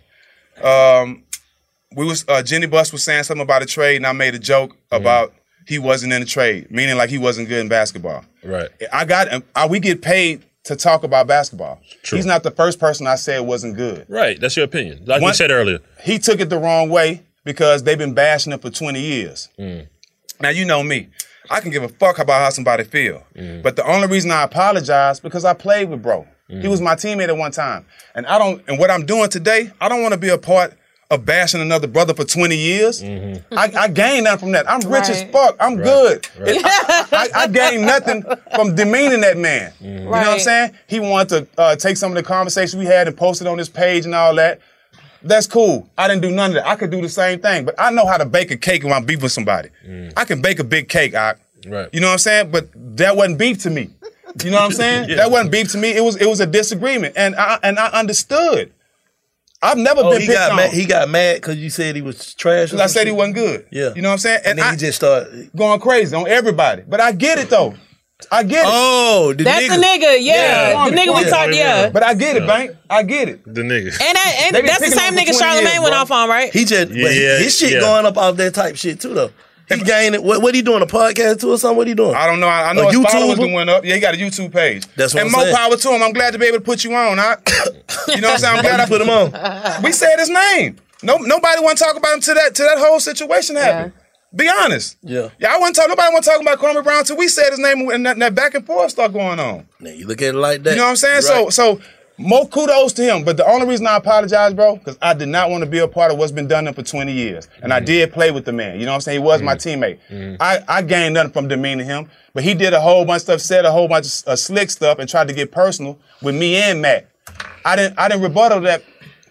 Um, we was uh, Jenny Buss was saying something about a trade, and I made a joke mm-hmm. about he wasn't in the trade, meaning like he wasn't good in basketball. Right. I got. I, we get paid to talk about basketball. True. He's not the first person I said wasn't good. Right. That's your opinion. Like One, you said earlier. He took it the wrong way because they've been bashing him for twenty years. Mm. Now, you know me. I can give a fuck about how somebody feel. Mm. But the only reason I apologize because I played with bro. Mm. He was my teammate at one time. And I don't. And what I'm doing today, I don't want to be a part of bashing another brother for twenty years. Mm-hmm. I, I gained nothing from that. I'm rich right. as fuck. I'm right. good. Right. I, I, I gained nothing from demeaning that man. Mm-hmm. You know right. what I'm saying? He wanted to uh, take some of the conversation we had and post it on his page and all that. That's cool. I didn't do none of that. I could do the same thing, but I know how to bake a cake when I'm beef with somebody. Mm. I can bake a big cake, I, right. You know what I'm saying? But that wasn't beef to me. You know what I'm saying? yeah. That wasn't beef to me. It was it was a disagreement, and I and I understood. I've never oh, been he picked got on. Mad, he got mad because you said he was trash. Because I said shit? He wasn't good. Yeah. You know what I'm saying? And, and then I, he just started going crazy on everybody. But I get it though. I get it. Oh, the that's nigga. the nigga. Yeah, yeah. the nigga we yeah. talked. Yeah, but I get it, Bank. I get it. The nigga. And, that, and that's the same nigga Charlamagne went off on, right? He just yeah, but his shit yeah. going up off that type shit too, though. He gained it. What, what he doing? A podcast too or something? What he doing? I don't know. I, I know a his YouTuber? followers went up. Yeah, he got a YouTube page. That's what and I'm more saying. power to him. I'm glad to be able to put you on. I, you know what I'm saying? I'm glad I put him on. We said his name. No, nobody want to talk about him to that to that whole situation happened. Yeah. Be honest. Yeah. Yeah, I wasn't talking. Nobody want to talk about Kwame Brown until we said his name and that, that back and forth stuff going on. Now you look at it like that. You know what I'm saying? Right. So, so more kudos to him. But the only reason I apologize, bro, because I did not want to be a part of what's been done to him for twenty years, and mm-hmm. I did play with the man. You know what I'm saying? He was mm-hmm. my teammate. Mm-hmm. I, I gained nothing from demeaning him, but he did a whole bunch of stuff, said a whole bunch of uh, slick stuff, and tried to get personal with me and Matt. I didn't. I didn't rebuttal that.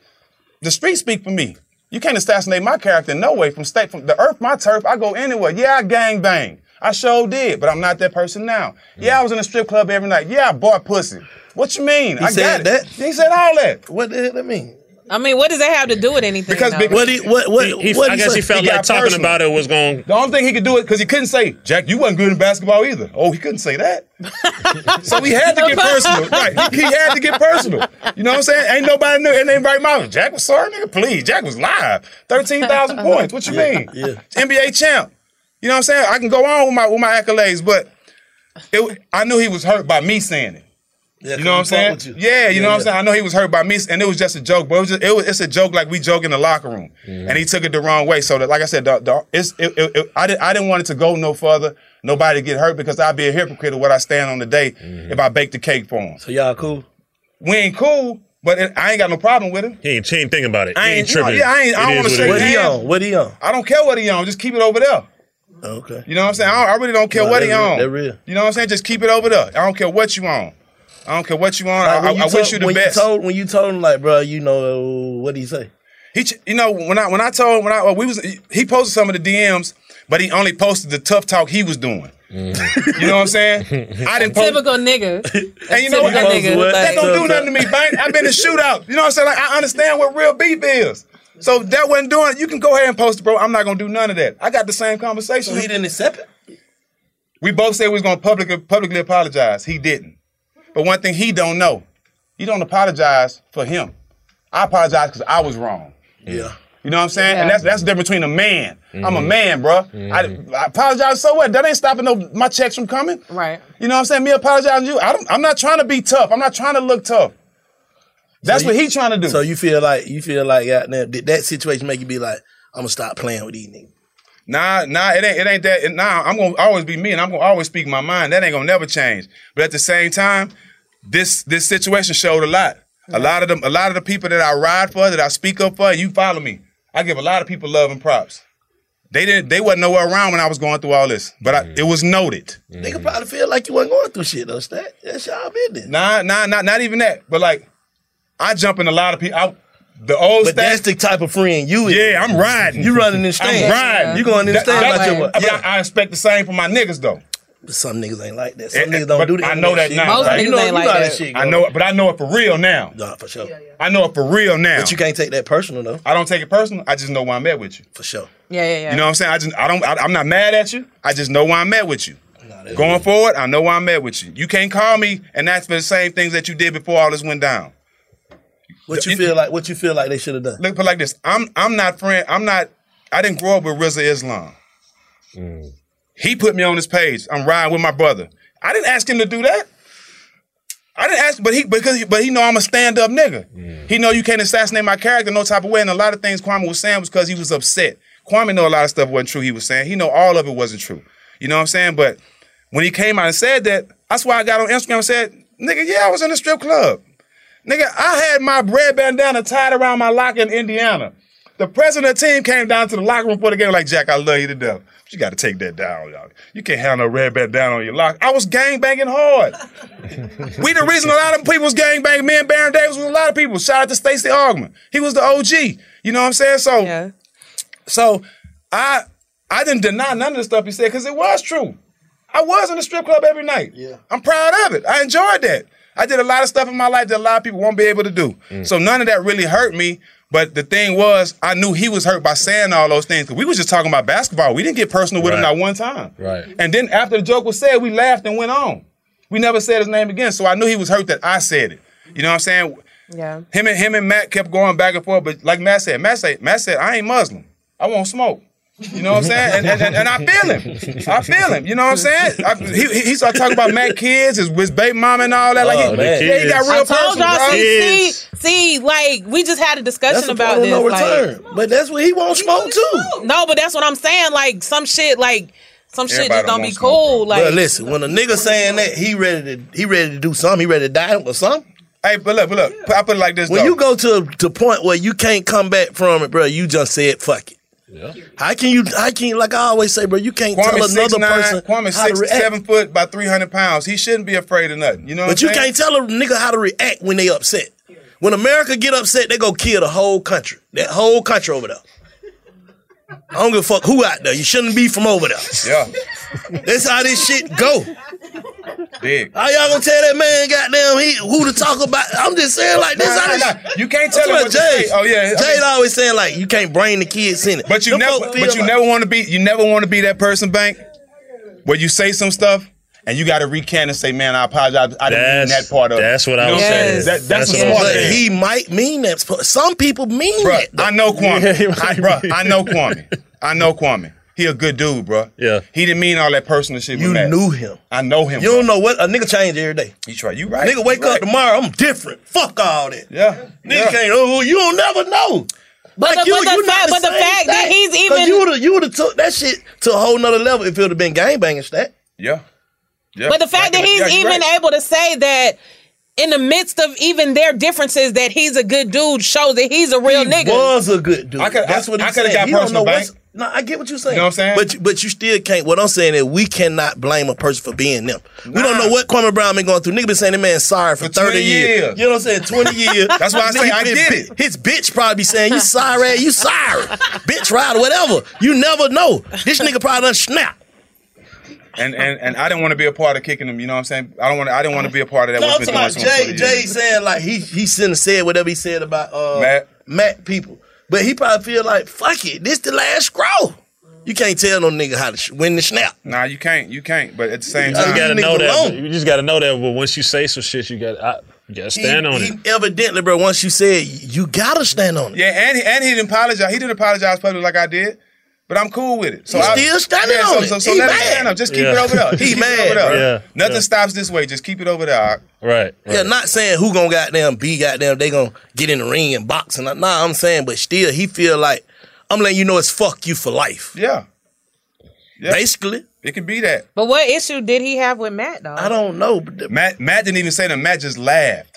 The street speak for me. You can't assassinate my character in no way. From state, from the earth, my turf, I go anywhere. Yeah, I gang bang. I sure did, but I'm not that person now. Mm-hmm. Yeah, I was in a strip club every night. Yeah, I bought pussy. What you mean? He I said got that? It. He said all that. What the hell that mean? I mean, what does that have to do with anything? Because though? what he what what, he, he, what I he guess say? he felt he like talking personal. about it was going. The only thing he could do it because he couldn't say, Jack, you wasn't good in basketball either. Oh, he couldn't say that. So he had to get personal. Right. He, he had to get personal. You know what I'm saying? Ain't nobody knew. It ain't right mouth. Jack was sorry, nigga. Please. Jack was live. thirteen thousand points. What you yeah, mean? Yeah. N B A champ. You know what I'm saying? I can go on with my with my accolades, but it, I knew he was hurt by me saying it. Yeah, you know what I'm saying? You. Yeah, you yeah, know what yeah. I'm saying? I know he was hurt by me, and it was just a joke, but it was just, it was, it's a joke like we joke in the locker room. Mm-hmm. And he took it the wrong way. So, that, like I said, the, the, it's, it, it, it, I, did, I didn't want it to go no further, nobody to get hurt, because I'd be a hypocrite of what I stand on today mm-hmm. if I bake the cake for him. So y'all cool? We ain't cool, but it, I ain't got no problem with him. He ain't, he ain't thinking about it. I he ain't ain't tripping. You know, yeah, I, ain't, I don't want to say what he on? What he on? I don't care what he on. Just keep it over there. Okay. You know what I'm saying? I, don't, I really don't care no, what he real, on. They're real. You know what I'm saying? Just keep it over there. I don't care what you on. I don't care what you on. Like I, you I told, wish you the when best. You told, when you told him, like, bro, you know, what did he say? He, you know, when I when I told when I we was he posted some of the D Ms, but he only posted the tough talk he was doing. Mm-hmm. You know what I'm saying? I didn't post. Typical nigga. And you know what? Typical nigga. That, that Like- don't do nothing to me, Bank. I've been in shootout. You know what I'm saying? Like, I understand what real beef is. So that wasn't doing it. You can go ahead and post it, bro. I'm not going to do none of that. I got the same conversation. So he didn't accept it? We both said we was going to publicly, publicly apologize. He didn't. But one thing he don't know, you don't apologize for him. I apologize because I was wrong. Yeah. You know what I'm saying? Yeah. And that's that's the difference between a man. Mm-hmm. I'm a man, bro. Mm-hmm. I, I apologize, so what? That ain't stopping no my checks from coming. Right. You know what I'm saying? Me apologizing to you. I don't, I'm not trying to be tough. I'm not trying to look tough. That's So what you- he trying to do. So you feel like you feel like goddamn, did that situation make you be like, I'm gonna stop playing with these niggas? Nah, nah, it ain't it ain't that. Nah, I'm gonna always be me, and I'm gonna always speak my mind. That ain't gonna never change. But at the same time, this this situation showed a lot. A lot of them, a lot of the people that I ride for, that I speak up for, you follow me. I give a lot of people love and props. They didn't. They wasn't nowhere around when I was going through all this, but I, it was noted. Nigga probably feel like you wasn't going through shit though, Stat. That's y'all business. Nah, nah, not not even that. But like, I jump in a lot of people. I, the old But that's the type of friend you is. Yeah, I'm riding. You running in stand. I'm riding. You going in That- stand that- like your but I, I expect the same from my niggas though. But some niggas ain't like that. Some Eh, niggas don't but do that. I know that shit. now. Most you niggas know, ain't you like know how that. shit I go. know it, but I know it for real now. Nah, for sure. I know it for real now. But you can't take that personal though. I don't take it personal. I just know why I'm at with you. For sure. Yeah, yeah, yeah. You know what I'm saying? I just I don't I, I'm not mad at you. I just know why I'm at with you. Going forward, I know why I'm at with you. You can't call me and ask for the same things that you did before all this went down. What you feel like? What you feel like they should have done? Look, put it like this. I'm I'm not friend. I'm not. I didn't grow up with Rizza Islam. He put me on his page. I'm riding with my brother. I didn't ask him to do that. I didn't ask, but he because but he know I'm a stand up nigga. He know you can't assassinate my character no type of way. And a lot of things Kwame was saying was because he was upset. Kwame know a lot of stuff wasn't true. He was saying he know all of it wasn't true. You know what I'm saying? But when he came out and said that, that's why I got on Instagram and said, "Nigga, yeah, I was in a strip club. Nigga, I had my red bandana tied around my locker in Indiana. The president of the team came down to the locker room for the game like, Jack, I love you to death. But you got to take that down, y'all. You can't have no red bandana on your locker. I was gangbanging hard. We the reason a lot of people was gangbanging. Me and Baron Davis was a lot of people. Shout out to Stacey Augman. He was the O G. You know what I'm saying? So, yeah. so I I didn't deny none of the stuff he said because it was true. I was in the strip club every night. Yeah. I'm proud of it. I enjoyed that. I did a lot of stuff in my life that a lot of people won't be able to do. Mm. So none of that really hurt me. But the thing was, I knew he was hurt by saying all those things. Because we was just talking about basketball. We didn't get personal with Right. him not one time. Right. And then after the joke was said, we laughed and went on. We never said his name again. So I knew he was hurt that I said it. You know what I'm saying? Yeah. Him and him and Matt kept going back and forth. But like Matt said, Matt said, Matt said, I ain't Muslim. I won't smoke. You know what I'm saying? And, and, and, and I feel him. I feel him. You know what I'm saying? I, he, he he started talking about Matt kids, his, his baby mama and all that. Like, Oh, he, man. yeah, he got real I told personal, y'all, bro. see, see, see, like, we just had a discussion That's a about point this. of no like, return. But that's what he won't smoke too. no, but that's what I'm saying. Like, some shit, like, some shit Everybody just don't don't be want cool. Like, But listen, when a nigga saying that, he ready to he ready to do something. He ready to die or something. Hey, but look, but look, I put it like this. When though. you go to to point where you can't come back from it, bro, you just said fuck it. Yeah. How can you? How can you? Like I always say, bro, you can't Kwame tell six another nine, person Kwame how to six, react. seven foot by three hundred pounds. He shouldn't be afraid of nothing. You know what But I'm you saying? can't tell a nigga how to react when they upset. When America get upset, they go kill the whole country. That whole country over there. I don't give a fuck who out there. You shouldn't be from over there. Yeah. That's how this shit go. Big. How y'all gonna tell that man goddamn he who to talk about? I'm just saying like this. Nah, how nah, this- nah. You can't That's tell him what to Jade. say. Oh, yeah. I Jade mean- always saying like you can't bring the kids in it. But you Them never, folk feel but you like- never want to be, you never want to be that person, Bank, where you say some stuff and you got to recant and say, "Man, I apologize. I didn't mean That's- that part of it." that's what I You know was I'm saying. That, that's That's a what I'm smart But thing. he might mean that. Some people mean Bruh, that. though. I know Kwame. I, bruh, I know Kwame. I know Kwame. He a good dude, bro. Yeah. He didn't mean all that personal shit. You with Matt. knew him. I know him. You don't know what a nigga change every day. He's right. You right. Nigga wake You right. up tomorrow, I'm different. Fuck all that. Yeah. Nigga yeah. can't. Oh, you don't never know. But the- but the not fact- but the same fact that stat. he's 'Cause even- you would you would have took that shit to a whole nother level if it would have been gangbanging stat. Yeah. Yeah. But the fact that he's Yeah, you're even right. able to say that in the midst of even their differences, that he's a good dude shows that he's a real he nigga. was a good dude. I could- That's I- what I he's coulda saying. got He don't personal, know what's- Bank. No, I get what you're saying. You know what I'm saying? But you- but you still can't. What I'm saying is we cannot blame a person for being them. We don't know what Kwame Brown been going through. Nigga been saying that man sorry for, For thirty twenty years. years. You know what I'm saying? twenty years. That's why I say I his, get his, it. His bitch probably be saying you sorry, you sorry, bitch ride or whatever. You never know. This nigga probably done snap. And and and I didn't want to be a part of kicking him. You know what I'm saying? I don't want. I didn't want to be a part of that. No, I'm What's been talking doing about so much Jay. for the Jay years. saying like he he shouldn't have said whatever he said about uh, Matt. Matt people, but he probably feel like fuck it, this the last scroll. You can't tell no nigga how to sh- win the snap. Nah, you can't. You can't. But at the same You time, just gotta niggas know that. alone. You just gotta know that. But once you say some shit, you got I, you gotta stand he, on he it. Evidently, bro. Once you said you gotta stand on it. Yeah, and he, and he didn't apologize. He didn't apologize publicly like I did. But I'm cool with it. So He's I, still standing yeah, on so, it. So, so He let him mad. stand up. Just keep Yeah. it over there. Just He keep mad, it over there. Yeah, Nothing yeah. stops this way. Just keep it over there. Right. Yeah, right. not saying who gonna goddamn be goddamn they gonna get in the ring and box and nah. I'm saying, but still he feel like I'm letting you know it's fuck you for life. Yeah. yeah. Basically, It can be that. But what issue did he have with Matt, though? I don't know. But the- Matt Matt didn't even say that. Matt just laughed.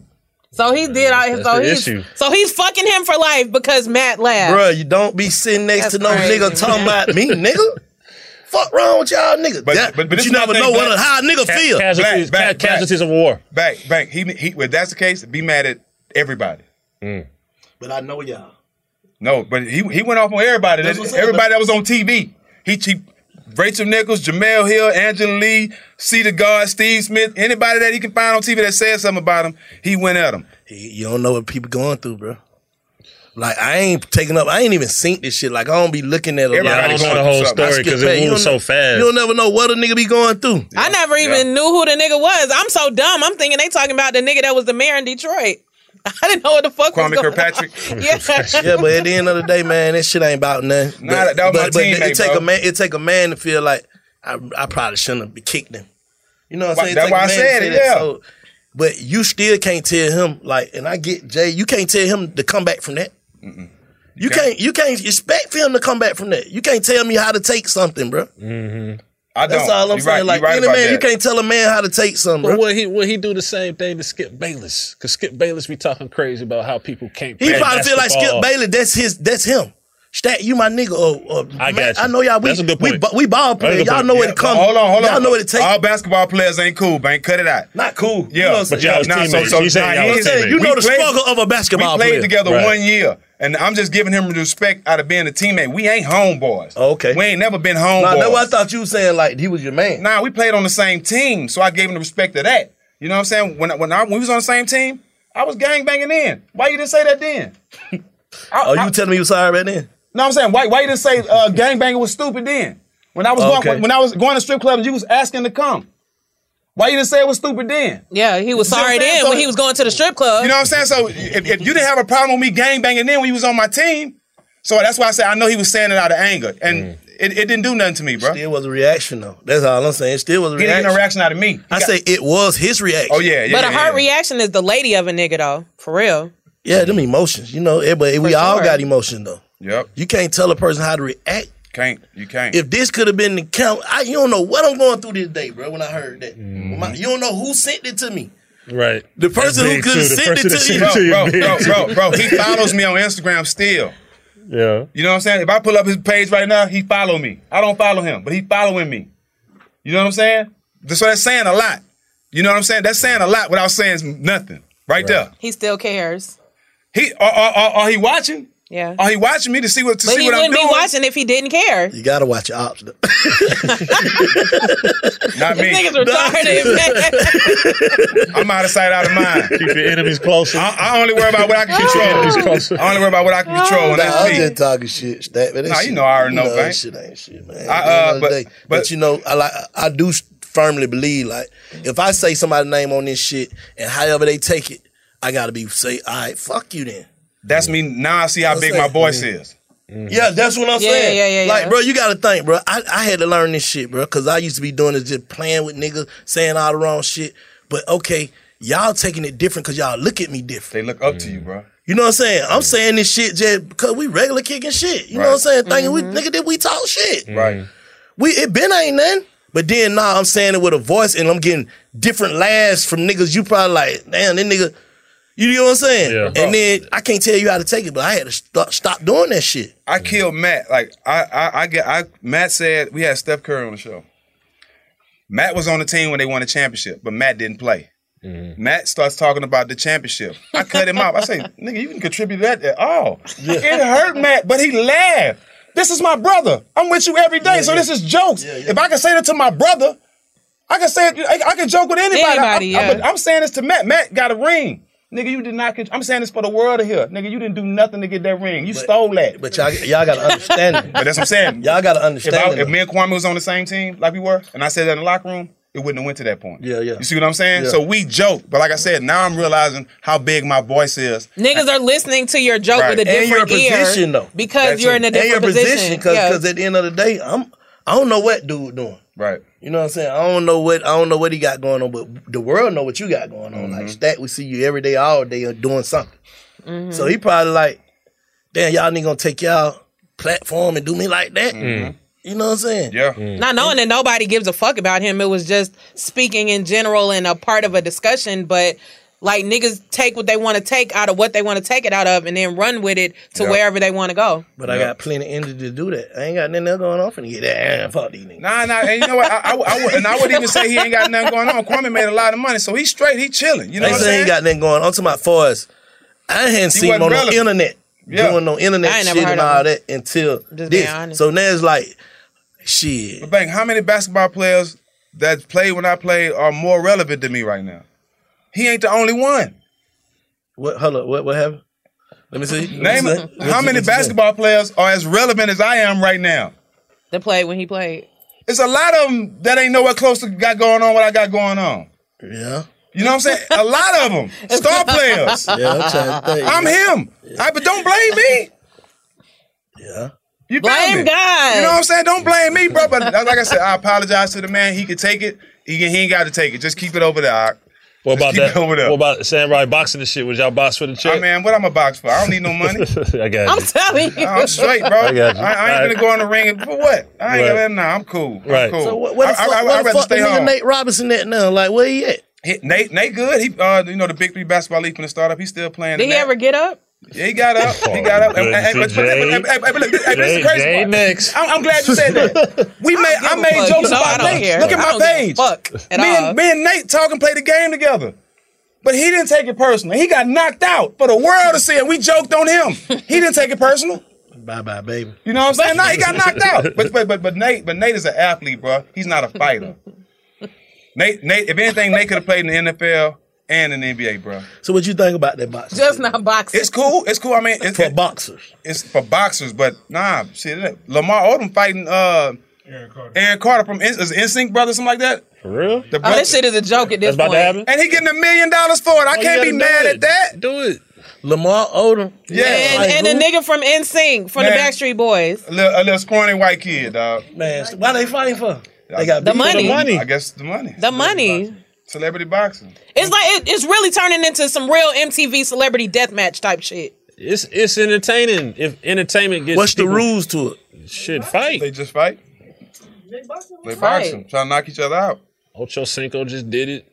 So he did. all That's so the he's issue. so he's fucking him for life because Matt laughed. Bruh, you don't be sitting next That's to no crazy, nigga talking man. about me, nigga. Fuck wrong with y'all niggas. But- That- but- but but this you is my never thing, know what Black. how a nigga Ca- feel. Casualties, Black, ca- black, casualties of war. Bank, bank. He, he, if that's the case, be mad at everybody. But I know y'all. No, but he he went off on everybody. That's what I'm saying, Everybody that was on T V. He, he Rachel Nichols, Jamel Hill, Angela Lee, Cedar Guard, Steve Smith, anybody that he can find on T V that said something about him, he went at him. He- You don't know what people going through, bro. Like I ain't taking up. I ain't even seen this shit. Like I don't be looking at it. Everybody I don't know going the through whole something. story because it You moves don't know- so fast. You don't never know what a nigga be going through. I never even knew who the nigga was. I'm so dumb. I'm thinking they talking about the nigga that was the mayor in Detroit. I didn't know what the fuck Kwame was going Kirkpatrick. on. Yeah. Yeah, but at the end of the day, man, this shit ain't about nothing. Nah, but, that was my but, but teammate, it take bro. a man. It take a man to feel like I, I probably shouldn't have kicked him. You know what I'm Why- saying? It that's take a why I man to said say it, that. yeah. So, but you still can't tell him like, and I get Jay. You can't tell him to come back from that. Mm-mm. You can't. You can't expect for him to come back from that. You can't tell me how to take something, bro. Mm-hmm. I don't. That's all I'm You saying. right- like you right any about man, that. you can't tell a man how to take something, But bro. would he would he do the same thing to Skip Bayless? Because Skip Bayless be talking crazy about how people can't. He play probably feel like Skip basketball. Bailey. That's his. That's him. Stat, you my nigga. Or, or, I man, got you. I know y'all. We That's a good we, point. we, we ball That's a players. good Y'all point. know where Yeah, to come. Hold on, hold on. Y'all know what it takes. All basketball players ain't cool, Bank. Cut it out. Not cool. Yeah, You know, But y'all was nah, so, teammates. so, He said nah, y'all he was ain't saying- teammates. You know we the played- struggle of a basketball We played player. together Right. one year, and I'm just giving him respect out of being a teammate. We ain't homeboys. Oh, okay. We ain't never been homeboys. Nah, that's what I thought you was saying. Like he was your man. Nah, we played on the same team, so I gave him the respect of that. You know what I'm saying? When I- when, I, when we was on the same team, I was gang banging in. Why you didn't say that then? I, Oh, you I- telling me you was sorry right then? No, I'm saying why? Why you didn't say uh, gang banging was stupid then? When I was Okay. going, when, when I was going to strip clubs, you was asking to come. Why you didn't say it was stupid then? Yeah, he was You see what sorry I'm saying? then So- when he was going to the strip club. You know what I'm saying? So if, if you didn't have a problem with me gang banging then when you was on my team, so that's why I said I know he was saying it out of anger, and it, it didn't do nothing to me, bro. Still was a reaction though. That's all I'm saying. It still was a He didn't reaction. get no reaction out of me. He I got- say it was his reaction. oh yeah, yeah. but yeah, a hard yeah. reaction is the lady of a nigga, though. For real. Yeah, them emotions. You know, everybody, we For all sure. got emotions though. Yep. You can't tell a person how to react. Can't you can't. If this could have been the count, I, you don't know what I'm going through this day, bro. When I heard that, My- you don't know who sent it to me. Right. The person That's who big, could too. have The sent it person that to sent you. it to you bro, big, bro, too. bro, bro, he follows me on Instagram still. Yeah. You know what I'm saying? If I pull up his page right now, he follow me. I don't follow him, but he following me. You know what I'm saying? So that's saying a lot. You know what I'm saying? That's saying a lot without saying nothing. Right, there. He still cares. He are, are, are, are he watching? Yeah. Are he watching me to see what to But see he what I'm wouldn't be doing? watching if he didn't care. You gotta watch your ops. Though. Not me. Niggas retarded, man. I'm out of sight, out of mind. Keep your enemies closer. I, I only worry about what I can enemies control. closer. I only worry about what I can control, and Nah, that's I'm me. just talking shit. Stat, man. That Nah, you shit- know I already know, that man. shit ain't shit, man. I, At the end uh, of the but- day. but- but you know, I like I do firmly believe like if I say somebody's name on this shit and however they take it, I gotta be say, all right, fuck you then. That's me. Now I see how What's big that? my voice is. Yeah, that's what I'm Yeah, saying. yeah, yeah, Like, yeah. bro, you gotta think, bro. I, I had to learn this shit, bro, because I used to be doing it just playing with niggas, saying all the wrong shit. But okay, y'all taking it different because y'all look at me different. They look up to you, bro. You know what I'm saying? I'm saying this shit just because we regular kicking shit. You know what I'm saying? Thinking we nigga that we talk shit. Right. We it been ain't nothing. But then now I'm saying it with a voice and I'm getting different laughs from niggas. You probably like, damn, that nigga. You know what I'm saying? Yeah. And then I can't tell you how to take it, but I had to stop, stop doing that shit. I killed Matt. Like I, I, I get. I Matt said we had Steph Curry on the show. Matt was on the team when they won the championship, but Matt didn't play. Matt starts talking about the championship. I cut him off. I say, nigga, you can contribute to that at all. It hurt Matt, but he laughed. This is my brother. I'm with you every day, Yeah, so yeah. this is jokes. Yeah, yeah. If I can say that to my brother, I can say it. I, I can joke with anybody. Anybody, I, I, yeah. but I'm saying this to Matt. Matt got a ring. Nigga, you did not. con- I'm saying this for the world to hear. Nigga, you didn't do nothing to get that ring. You stole that. But y'all, y'all got to understand it. But that's what I'm saying. Y'all got to If, understand I, it. if me and Kwame was on the same team, like we were, and I said that in the locker room, it wouldn't have went to that point. Yeah, yeah. You see what I'm saying? Yeah. So we joke, but like I said, now I'm realizing how big my voice is. Niggas are listening to your joke Right. with a And your different ear position, though. because That's you're it. in a And your different position, because Yeah. at the end of the day, I'm I don't know what dude doing. Right. You know what I'm saying? I don't know what I don't know what he got going on, but the world know what you got going on. Mm-hmm. Like Stat, we see you every day, all day doing something. Mhm. So he probably like, damn, y'all nigga gonna take y'all platform and do me like that? Mm-hmm. You know what I'm saying? Yeah. Not knowing that nobody gives a fuck about him. It was just speaking in general and a part of a discussion. But like niggas take what they want to take out of what they want to take it out of and then run with it to Yeah. wherever they want to go. But I got plenty of energy to do that. I ain't got nothing else going on for to get that. Ah, fuck these niggas. Nah, nah, and you know what? I, I, I would, and I wouldn't even say he ain't got nothing going on. Kwame made a lot of money, so he's straight. He chilling. You know I ain't what I'm saying saying? he got nothing going on. I'm talking about far as I hadn't He seen him wasn't on relevant. the internet Yeah. doing no internet I ain't shit never heard and of all him. that until Just being this. honest. So now it's like, shit. But bang, how many basketball players that played when I played are more relevant than me right now? He ain't the only one. What? Hold up. What? What happened? Let me see. Let me Name see. it. What How you- many what you say? basketball players are as relevant as I am right now? That played when he played. It's a lot of them that ain't nowhere close to got going on what I got going on. Yeah. You know what I'm saying? A lot of them. Star players. Yeah, I'm trying to think. I'm him. I, but don't blame me. Yeah. You Blame feel me? God. You know what I'm saying? Don't blame me, bro. But like I said, I apologize to the man. He could take it. He, can, he ain't got to take it. Just keep it over there. All right? What Just about keep that? it over there. What about Samurai boxing and shit? Was y'all box for the check? I man, what I'm a box for? I don't need no money. I got I'm you. telling you. I'm straight, bro. I got you. I, I ain't gonna go in the ring and, for what? I ain't Right. gonna. Nah, I'm cool. I'm Right. cool. So what, what the I, fuck? I, I, what I'd the rather fuck the stay nigga home. Nate Robinson at now? Like where he at? He- Nate, Nate, good. He, uh, you know, the Big Three basketball league from the start up. He's still playing. Did in he that. ever get up? Yeah, he got up. He got up. And- and- and- but- but- but- but- but- but look, hey, this is the crazy Jay part. next. I'm, I'm glad you said that. We made. I give a made fuck. jokes You know I about don't Nate. care. Look at I my don't give a page. fuck at me, all. and, me and Nate talk and play the game together. But he didn't take it personal. He got knocked out for the world to see it. We joked on him. He didn't take it personal. Bye bye, baby. You know what I'm saying? No, he got knocked out. But but but but Nate, but Nate is an athlete, bro. He's not a fighter. Nate, Nate, if anything, Nate could have played in the N F L and in the N B A, bro. So what you think about that boxing? Just not boxing. It's cool. It's cool. I mean, it's, for boxers. It's for boxers, but nah, shit. Lamar Odom fighting uh, Aaron Carter. Aaron Carter from In- is it N Sync brother, something like that. For real? The Oh, brother- this shit is a joke at this That's about point. to happen? and he getting a million dollars for it. I Oh, you can't be gotta do mad it. at that. Do it. Lamar Odom. Yeah, And, Like and who? the nigga from N Sync from Man. the Backstreet Boys. a little, a little scrawny white kid, dog. Man, why they fighting for? They got The beef? money. The money. I guess the money. The money. Celebrity boxing. It's like it, it's really turning into some real M T V celebrity deathmatch type shit. It's it's entertaining. If entertainment gets What's the people- rules to it? Shit, fight. They just fight. They Fight. boxing, trying to knock each other out. Ocho Cinco just did it.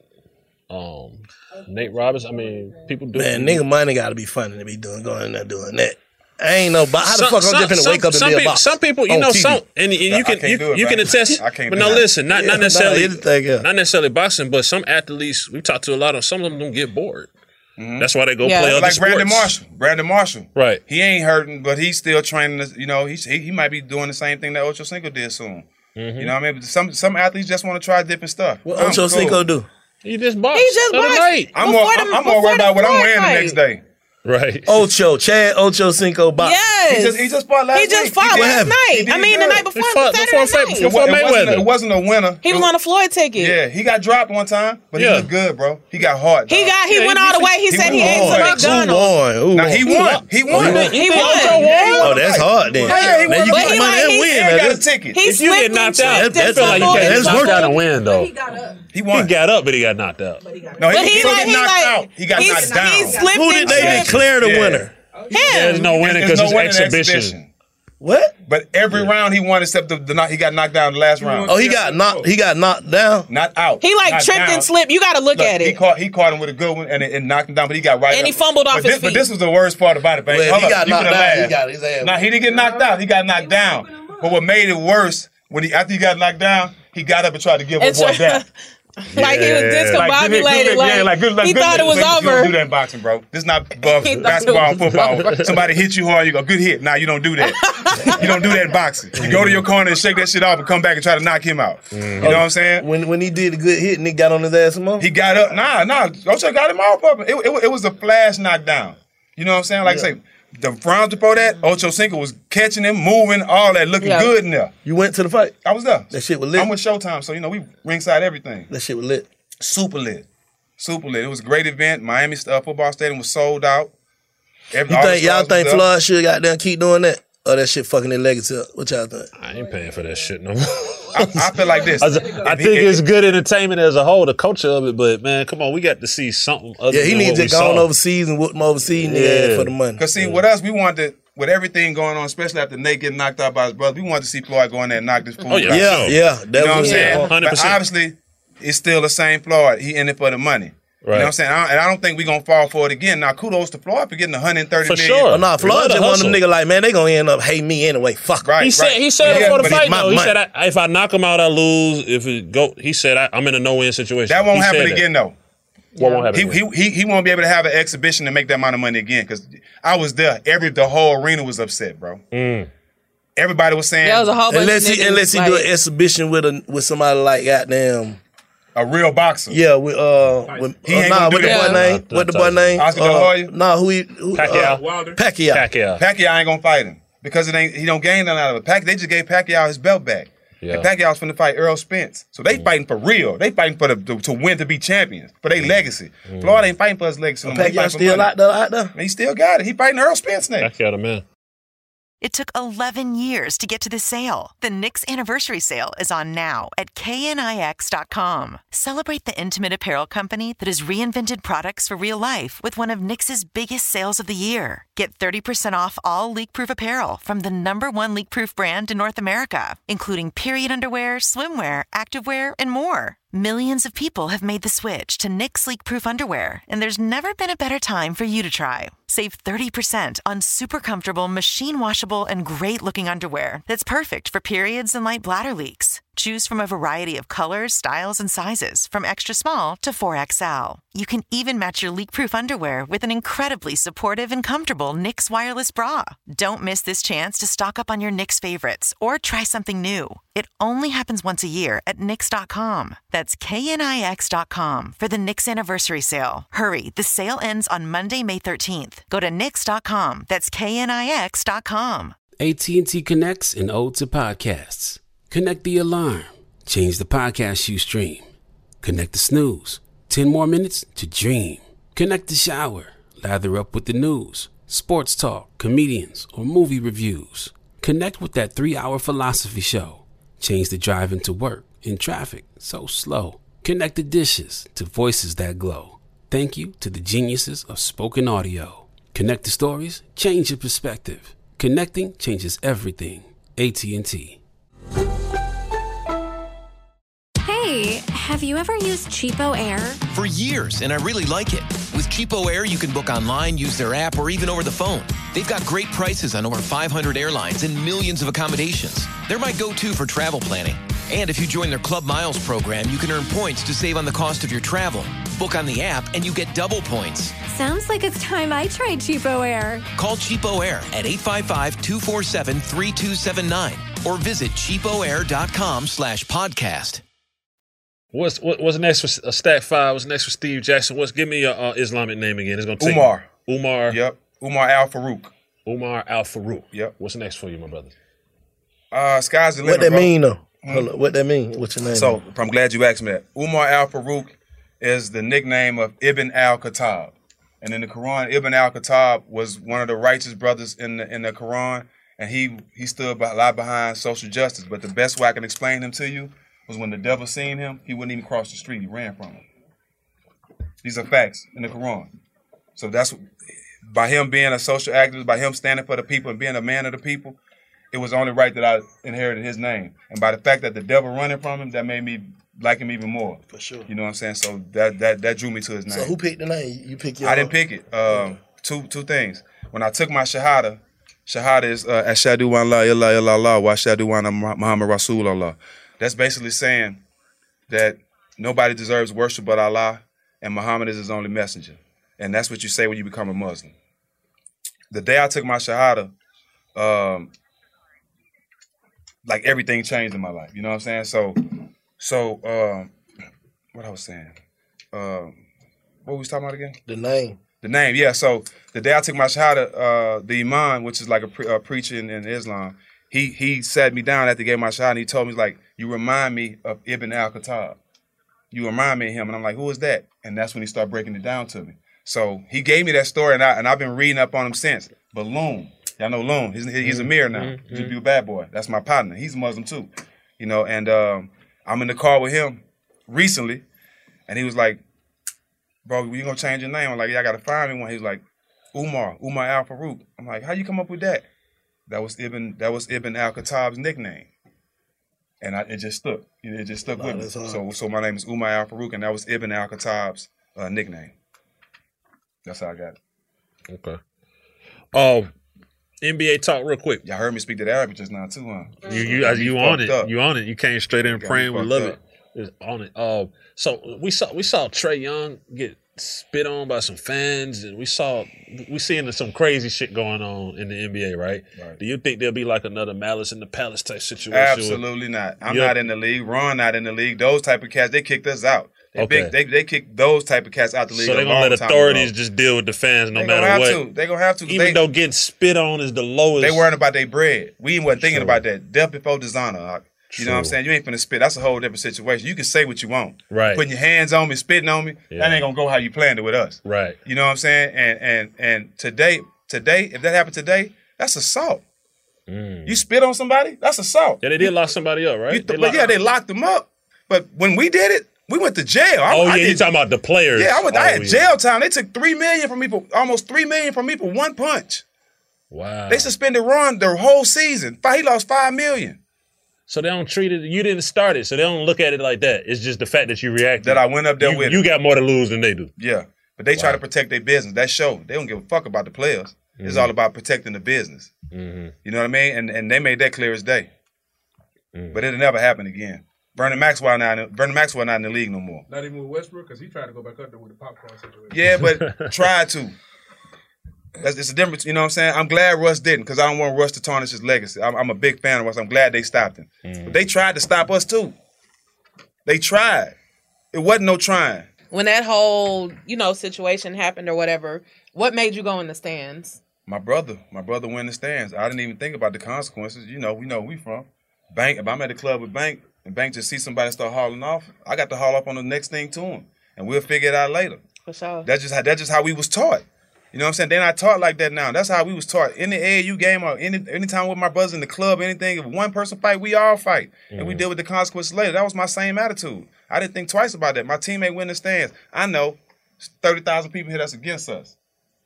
Um, Nate Roberts. I mean, people do. Man, nigga money gotta be funny to be doing going in there doing that. I ain't no bo- how the Some- fuck I'm some- just finna some- wake up and some be a people, boxer? Some people, you on know, T V. some and, and I you can can't you, do it, you can man. attest. I can't But do no, it. listen, not Yeah, not necessarily nah, anything else. not necessarily boxing, but some athletes we talk to a lot of. Some of them don't get bored. Mm-hmm. That's why they go Yeah. play other Like sports. Brandon Marshall. Brandon Marshall. Right. He ain't hurting, but he's still training. This, you know, he's, he he might be doing the same thing that Ocho Cinco did soon. Mm-hmm. You know what I mean? But some some athletes just want to try different stuff. What I'm Ocho cool. Cinco do? He just boxed. He just the other boxed. night. I'm more, Before I'm, the- I'm more before worried about what the I'm wearing the fight. next day. Right. Ocho, Chad Ocho Cinco box. Yes. He just he just fought last He just week. fought did- last happened? night. He did I mean, good. the night before, He fought Saturday before night. February. It, Before wa- it wasn't a, Mayweather. it wasn't a winner. He was It- on a Floyd ticket. Yeah, he got dropped one time, but Yeah. he looked good, bro. He got hard. He dog. got. He Yeah, went he- all the way. He, he said he went ate all some the way. Who McDonald's. won? Who Now won? he won. He won. He won. Oh, that's hard then. Yeah, he Man, won. you But get he money like- and he- win. He now. got a That's- ticket. He If you get slipped knocked and out, tripped that and feel like you stumbled can't- and that's knocked worth out it. and win though. He He won. got up, but he got knocked out. No, he, But he he didn't like- get he knocked like- out. He got he- knocked he down. slipped Who did and they tripped. declare the Yeah. winner? There's Him. no winning There's because no it's winning in the exhibition. exhibition. What? But every round he won except the, the knock. He got knocked down the last round. Oh, he got knocked. He got knocked down. Not out. He like Not tripped down. and slipped. You got to look, Look, at He it. caught he caught him with a good one and it, and knocked him down, but he got right And up. he fumbled off but his this, But feet. this was the worst part about it, baby. Well, if Hold he up, got you knocked finna down, laugh. he got his ass. Nah, he didn't get knocked out. He got knocked down. But what made it worse when he after he got knocked down, he got up and tried to give And a boy try- back. Like he was discombobulated. Like, good, like, yeah, like, good, like he good, thought it was like, over. You don't do that in boxing, bro. This is not uh, basketball and football. Somebody hit you hard, you go, good hit. Nah, you don't do that. You don't do that in boxing. You go to your corner and shake that shit off and come back and try to knock him out. Mm. You know what I'm saying? When when he did a good hit and he got on his ass some more? He got up. Nah, nah. Ocho got him off of him. It, it, it was a flash knockdown. You know what I'm saying? Like yeah. I say, the rounds before that, Ocho Cinco was catching him, moving, all that, looking yeah. good in there. You went to the fight? I was there. That shit was lit? I'm with Showtime, so, you know, we ringside everything. That shit was lit? Super lit. Super lit. It was a great event. Miami uh, football stadium was sold out. Every, you think y'all think Floyd should got there and keep doing that? Or that shit fucking their legacy up? What y'all think? I ain't paying for that shit no more. I, I feel like this. I, I think it's good entertainment as a whole, the culture of it, but man, come on, we got to see something other yeah, he than needs what to go on overseas and whoop him overseas yeah. for the money. Because see, yeah. with us, we wanted to, with everything going on, especially after Nate getting knocked out by his brother, we wanted to see Floyd go in there and knock this fool oh, yeah, out. Yeah, yeah. That you know what I'm yeah. saying? one hundred percent. But obviously, it's still the same Floyd. He in it for the money. Right. You know what I'm saying? I, and I don't think we're going to fall for it again. Now, kudos to Floyd for getting one hundred thirty for million. Sure. Oh, nah, Floyd just one of them niggas like, man, they going to end up hating me anyway. Fuck. Right, he said, right. he said yeah, before the fight, my, though. He my, said, I, if I knock him out, I lose. If it go, he said, I, I'm in a no-win situation. That won't he happen again, that. though. What won't happen he, he, he, he won't be able to have an exhibition and make that amount of money again because I was there. Every The whole arena was upset, bro. Mm. Everybody was saying. There was a whole bunch unless of he, niggas, unless he like, do an exhibition with a with somebody like goddamn. A real boxer. Yeah, with uh, with, he uh ain't nah, gonna do what the that. boy name? Nah, What the boy name? Oscar De La uh, Hoya? Nah, who he? Who, Pacquiao. Uh, Wilder. Pacquiao. Pacquiao. Pacquiao ain't gonna fight him because it ain't. He don't gain nothing out of it. Pac, they just gave Pacquiao his belt back. Yeah. And Pacquiao's finna fight Earl Spence, so they mm. fighting for real. They fighting for the to, to win to be champions for their mm. legacy. Mm. Floyd ain't fighting for his legacy. No more. Pacquiao still out there, out there. He still got it. He fighting Earl Spence now. Pacquiao the man. It took eleven years to get to this sale. The Knix Anniversary Sale is on now at K N I X dot com. Celebrate the intimate apparel company that has reinvented products for real life with one of Knix's biggest sales of the year. Get thirty percent off all leak-proof apparel from the number one leak-proof brand in North America, including period underwear, swimwear, activewear, and more. Millions of people have made the switch to Knix leak-proof underwear, and there's never been a better time for you to try. Save thirty percent on super comfortable, machine-washable, and great-looking underwear that's perfect for periods and light bladder leaks. Choose from a variety of colors, styles, and sizes, from extra small to four X L. You can even match your leak-proof underwear with an incredibly supportive and comfortable Knix wireless bra. Don't miss this chance to stock up on your Knix favorites or try something new. It only happens once a year at Knix dot com. That's K N I X dot com for the Knix Anniversary Sale. Hurry, the sale ends on Monday, May thirteenth. Go to Knix dot com. That's K N I X dot com. A T and T connects an ode to podcasts. Connect the alarm. Change the podcast you stream. Connect the snooze. Ten more minutes to dream. Connect the shower. Lather up with the news, sports talk, comedians, or movie reviews. Connect with that three-hour philosophy show. Change the drive into work in traffic so slow. Connect the dishes to voices that glow. Thank you to the geniuses of spoken audio. Connect the stories. Change your perspective. Connecting changes everything. A T and T. Hey, have you ever used Cheapo Air? For years, and I really like it. With Cheapo Air, you can book online, use their app, or even over the phone. They've got great prices on over five hundred airlines and millions of accommodations. They're my go-to for travel planning. And if you join their Club Miles program, you can earn points to save on the cost of your travel. Book on the app, and you get double points. Sounds like it's time I tried Cheapo Air. Call Cheapo Air at eight five five, two four seven, three two seven nine or visit cheapoair.com slash podcast. What's what, what's next for uh, Stack Five? What's next for Steve Jackson? What's give me your uh, Islamic name again? It's gonna take Umar. Me. Umar. Yep. Umar Al Farouk. Umar Al Farouk. Yep. What's next for you, my brother? Uh, sky's the limit. What that bro. mean though? Hmm? Hold on, what that mean? What's your name? So I'm glad you asked me that. Umar Al Farouk is the nickname of Ibn al-Khattab, and in the Quran, Ibn al-Khattab was one of the righteous brothers in the in the Quran, and he he stood a lot behind social justice. But the best way I can explain him to you was when the devil seen him, he wouldn't even cross the street. He ran from him. These are facts in the Quran. So that's by him being a social activist, by him standing for the people and being a man of the people, it was only right that I inherited his name. And by the fact that the devil running from him, that made me like him even more. For sure. You know what I'm saying? So that that that drew me to his name. So who picked the name? You pick your I didn't pick it. Um, two two things. When I took my Shahada, Shahada is uh, Ashhadu an la ilaha illallah wa ashhadu anna Muhammad Rasulullah. That's basically saying that nobody deserves worship but Allah, and Muhammad is his only messenger. And that's what you say when you become a Muslim. The day I took my Shahada, um, like everything changed in my life. You know what I'm saying? So, so um, what I was saying, um, what we was talking about again? The name. The name, yeah. So the day I took my Shahada, uh, the Imam, which is like a, pre- a preacher in, in Islam, he he sat me down after I gave my Shahada, and he told me, like, you remind me of Ibn al-Khattab. You remind me of him. And I'm like, who is that? And that's when he started breaking it down to me. So he gave me that story, and, I, and I've been reading up on him since. But Loon, y'all know Loon. He's, he's a Amir now. Mm-hmm. He's a beautiful bad boy. That's my partner. He's a Muslim too. You know, and um, I'm in the car with him recently, and he was like, bro, you gonna change your name? I'm like, yeah, I gotta find me one. He was like, Umar, Umar al-Faruq. I'm like, how you come up with that? That was Ibn, that was Ibn al-Khattab's nickname. And I, it just stuck. It just stuck Nah, with me. that's hard. So, so my name is Umar al-Faruq, and that was Ibn al-Khattab's uh, nickname. That's how I got it. Okay. Um, N B A talk real quick. Y'all heard me speak that Arabic just now too, huh? You you you, you on it? Up. You on it? You came straight in Got me praying. We fucked love up. it. It's on it. Um, so we saw we saw Trae Young get spit on by some fans, and we saw we seeing some crazy shit going on in the N B A, right? Right. Do you think there'll be like another Malice in the Palace type situation? Absolutely not. I'm Yeah. not in the league. Ron not in the league. Those type of cats, they kicked us out. They Okay. big, they they kicked those type of cats out the league. So they're a gonna long let time authorities ago. just deal with the fans no They gonna matter have what. to. They gonna have to. Even They- though getting spit on is the lowest. They worrying about their bread. We wasn't thinking True. about that. Death before dishonor. Hawk. You know what I'm True. saying? You ain't finna spit. That's a whole different situation. You can say what you want. Right. Putting your hands on me, spitting on me, Yeah. that ain't gonna go how you planned it with us. Right. You know what I'm saying? And and and today, today, if that happened today, that's assault. Mm. You spit on somebody, that's assault. Yeah, they did lock somebody up, right? You- They but locked- yeah, they locked them up. But when we did it, we went to jail. I, Oh I yeah, you did- talking about the players? Yeah, I, went, I Oh, had yeah. jail time. They took three million from me for almost three million from me for one punch. Wow. They suspended Ron the whole season. Fi- He lost five million. So they don't treat it. You didn't start it, so they don't look at it like that. It's just the fact that you reacted. That I went up there you, with You it. got more to lose than they do. Yeah, but they try Wow. to protect their business. That show, they don't give a fuck about the players. It's Mhm. all about protecting the business. Mm-hmm. You know what I mean? And and they made that clear as day. Mm. But it'll never happen again. Vernon Maxwell not in, Vernon Maxwell not in the league no more. Not even with Westbrook, because he tried to go back up there with the popcorn situation. Yeah, but tried to. That's it's a difference. You know what I'm saying? I'm glad Russ didn't, because I don't want Russ to tarnish his legacy. I'm, I'm a big fan of Russ. I'm glad they stopped him. But they tried to stop us too. They tried. It wasn't no trying. When that whole, you know, situation happened or whatever, what made you go in the stands? My brother, my brother went in the stands. I didn't even think about the consequences. You know, we know where we from. Bank, if I'm at the club with Bank, and Bank just see somebody start hauling off, I got to haul up on the next thing to him. And we'll figure it out later. For sure. That's just how that's just how we was taught. You know what I'm saying? They're not taught like that now. That's how we was taught. In the A A U game or any anytime with my brothers in the club, anything, if one person fight, we all fight. And we Mhm. deal with the consequences later. That was my same attitude. I didn't think twice about that. My teammate went in the stands. I know thirty thousand people here that's against us.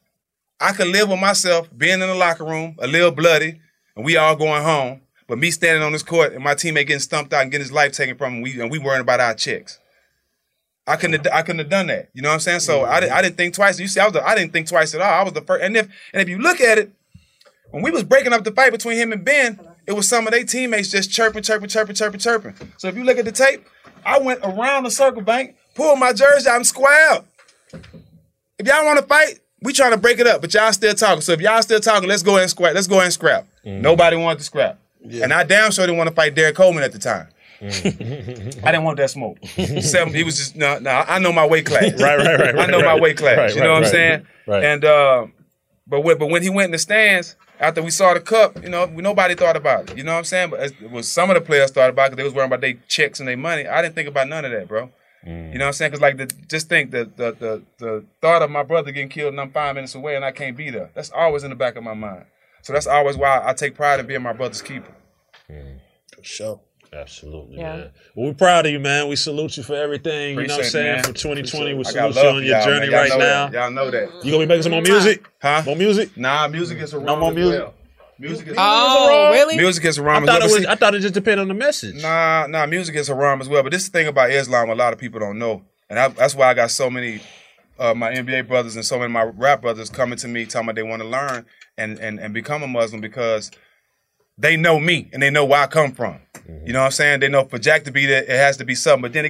I could live with myself being in the locker room, a little bloody, and we all going home. But me standing on this court and my teammate getting stumped out and getting his life taken from him, we, and we worrying about our checks. I couldn't have, I couldn't have done that. You know what I'm saying? So I, didn't, I didn't think twice. You see, I was the, I didn't think twice at all. I was the first. And if and if you look at it, when we was breaking up the fight between him and Ben, it was some of their teammates just chirping, chirping, chirping, chirping, chirping. So if you look at the tape, I went around the circle, Bank, pulled my jersey out and squared. If y'all want to fight, we trying to break it up, but y'all still talking. So if y'all still talking, let's go ahead and scrap. Let's go ahead and scrap. Nobody wanted to scrap. And I damn sure didn't want to fight Derek Coleman at the time. I didn't want that smoke. Seven, he was just no, no. I know my weight class. Right, right, right, I know right, my right. weight class. Right, you know right, what I'm right. saying? Right. And uh, but when, but when he went in the stands after we saw the cup, you know, nobody thought about it. You know what I'm saying? But it was some of the players thought about it because they was worrying about their checks and their money. I didn't think about none of that, bro. You know what I'm saying? Because like, the, just think the, the the the thought of my brother getting killed and I'm five minutes away and I can't be there. That's always in the back of my mind. So that's always why I take pride in being my brother's keeper. For sure. Absolutely, Yeah. man. Well, we're proud of you, man. We salute you for everything. you know what I'm Appreciate it, saying? man. For twenty twenty, we Appreciate it. I salute got you love on for your y'all, journey man. Y'all right know now. that. Y'all know that. You gonna be making some more music? Huh? More music? Nah, music is around No more as music? well. Music is Oh, really? Music is I haram as thought, well. it but was, see- I thought it just depended on the message. Nah, nah, music is haram as well. But this is the thing about Islam, a lot of people don't know. And I, that's why I got so many uh, my N B A brothers and so many of my rap brothers coming to me telling me they want to learn and, and, and become a Muslim because they know me and they know where I come from. You know what I'm saying? They know for Jack to be there, it has to be something. But then again,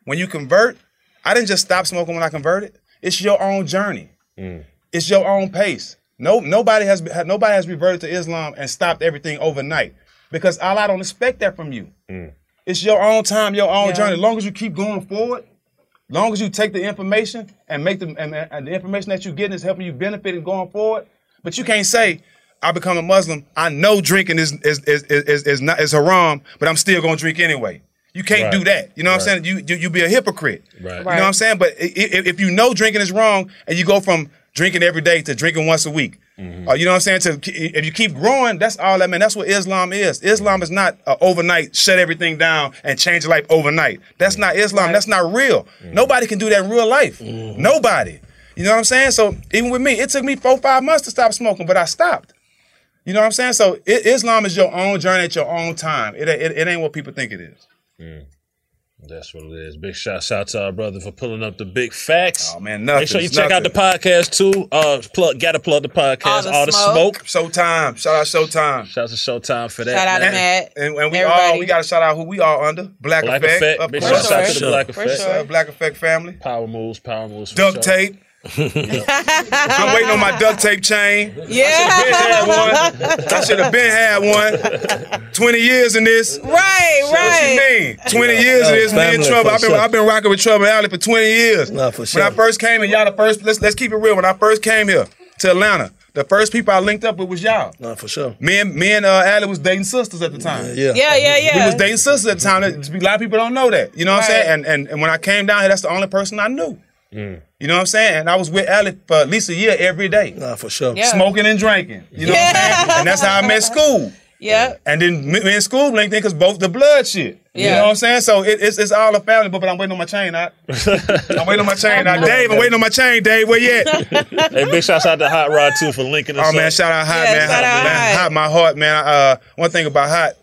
when you convert, I didn't just stop smoking when I converted. It's your own journey. Mm. It's your own pace. No, nobody has nobody has reverted to Islam and stopped everything overnight because Allah don't expect that from you. Mm. It's your own time, your own Yeah. journey. As long as you keep going forward, as long as you take the information and make the and, and the information that you're getting is helping you benefit and going forward. But you can't say, I become a Muslim, I know drinking is is is is, is not is haram, but I'm still gonna drink anyway. You can't Right. do that. You know what Right. I'm saying? You, you you be a hypocrite. Right. You know what I'm saying? But if, if you know drinking is wrong and you go from drinking every day to drinking once a week, Mm-hmm. uh, you know what I'm saying? To if you keep growing, that's all that man. That's what Islam is. Islam is not uh, overnight shut everything down and change your life overnight. That's not Islam. Right. That's not real. Mm-hmm. Nobody can do that in real life. Nobody. You know what I'm saying? So even with me, it took me four five months to stop smoking, but I stopped. You know what I'm saying? So it, Islam is your own journey at your own time. It, it, it ain't what people think it is. Mm. That's what it is. Big shout, shout to our brother for pulling up the big facts. Oh man, nothing. Make sure you check out the podcast too. Uh, plug, gotta plug the podcast. All the All the smoke. Showtime. Shout out Showtime. Shout out to Showtime for that. Shout out to man. Matt. And, and we Everybody. all we got to shout out who we all under. Black, Black Effect. Effect. Of Big course. shout out to For the sure. Black For Effect. sure. Uh, Black Effect family. Power moves, power moves. for Duct sure. tape. I'm waiting on my duct tape chain. Yeah. I should have been had one. Twenty years in this. Right, What right. you mean? Twenty years in this. Me in family trouble. for I've been sure. I've been rocking with Trouble Alley for twenty years. Nah, for When sure. I first came in, y'all the first. Let's let's keep it real. When I first came here to Atlanta, the first people I linked up with was y'all. Nah, for sure. Me and me and uh, Allie was dating sisters at the time. Yeah. Yeah, yeah, yeah. We was dating sisters at the time. A lot of people don't know that. You know what I'm Right. saying? And, and and when I came down here, that's the only person I knew. Mm. You know what I'm saying? And I was with Allie for at least a year every day. Nah, for sure. Yeah. Smoking and drinking. You know what I'm saying? And that's how I met school. Yeah. And then me me and school linked in because both the blood shit. You Yeah. know what I'm saying? So it, it's it's all a family, but, but I'm waiting on my chain out. I'm waiting on my chain out. Dave, I'm waiting on my chain, Dave. Where you at? Hey, big shout out to Hot Rod too for linking us Oh up. man, shout out Hot, Yeah, man. shout out man. Hot. Hot, my heart, man. Uh, one thing about Hot,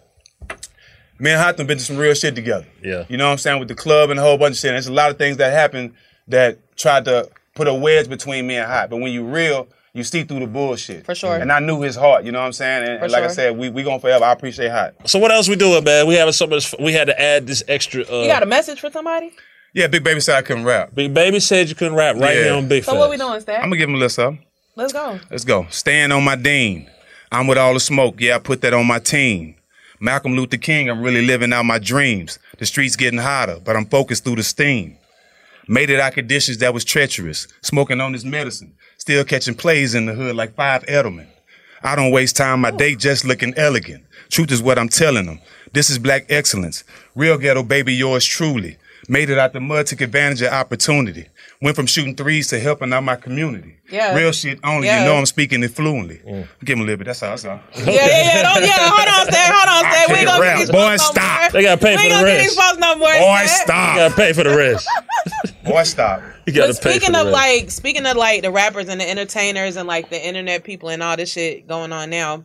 me and Hot done been to some real shit together. Yeah. You know what I'm saying? With the club and a whole bunch of shit. And there's a lot of things that happened that tried to put a wedge between me and Hot. But when you real, you see through the bullshit. For sure. And I knew his heart, you know what I'm saying? And, For and like I sure. said, we we gonna forever. I appreciate Hot. So what else we doing, man? We having so much. We had to add this extra. Uh, You got a message for somebody? Yeah, Big Baby said I couldn't rap. Big Baby said you couldn't rap right Yeah. here on Big So Facts. what we doing, Stat? I'm gonna give him a little something. Let's go. Let's go. Stand on my dean. I'm with all the smoke. Yeah, I put that on my team. Malcolm Luther King, I'm really living out my dreams. The streets getting hotter, but I'm focused through the steam. Made it out conditions that was treacherous. Smoking on this medicine. Still catching plays in the hood like Five Edelman. I don't waste time. My day just looking elegant. Truth is what I'm telling them. This is black excellence. Real ghetto baby, yours truly. Made it out the mud, took advantage of opportunity. Went from shooting threes to helping out my community. Yeah. Real shit only. Yeah. You know I'm speaking it fluently. Give him a little bit. That's all. That's all. Yeah, yeah, yeah. Don't, yeah, hold on, Stat. Hold on, Stat. We ain't gonna rap. get these Boy, folks no stop. more. They gotta pay We for ain't the gonna get rest. these folks no more, Boy, Stat. stop. You gotta pay for the rest. Boy, stop. You gotta But pay speaking for of the rest. like, speaking of like the rappers and the entertainers and like the internet people and all this shit going on now,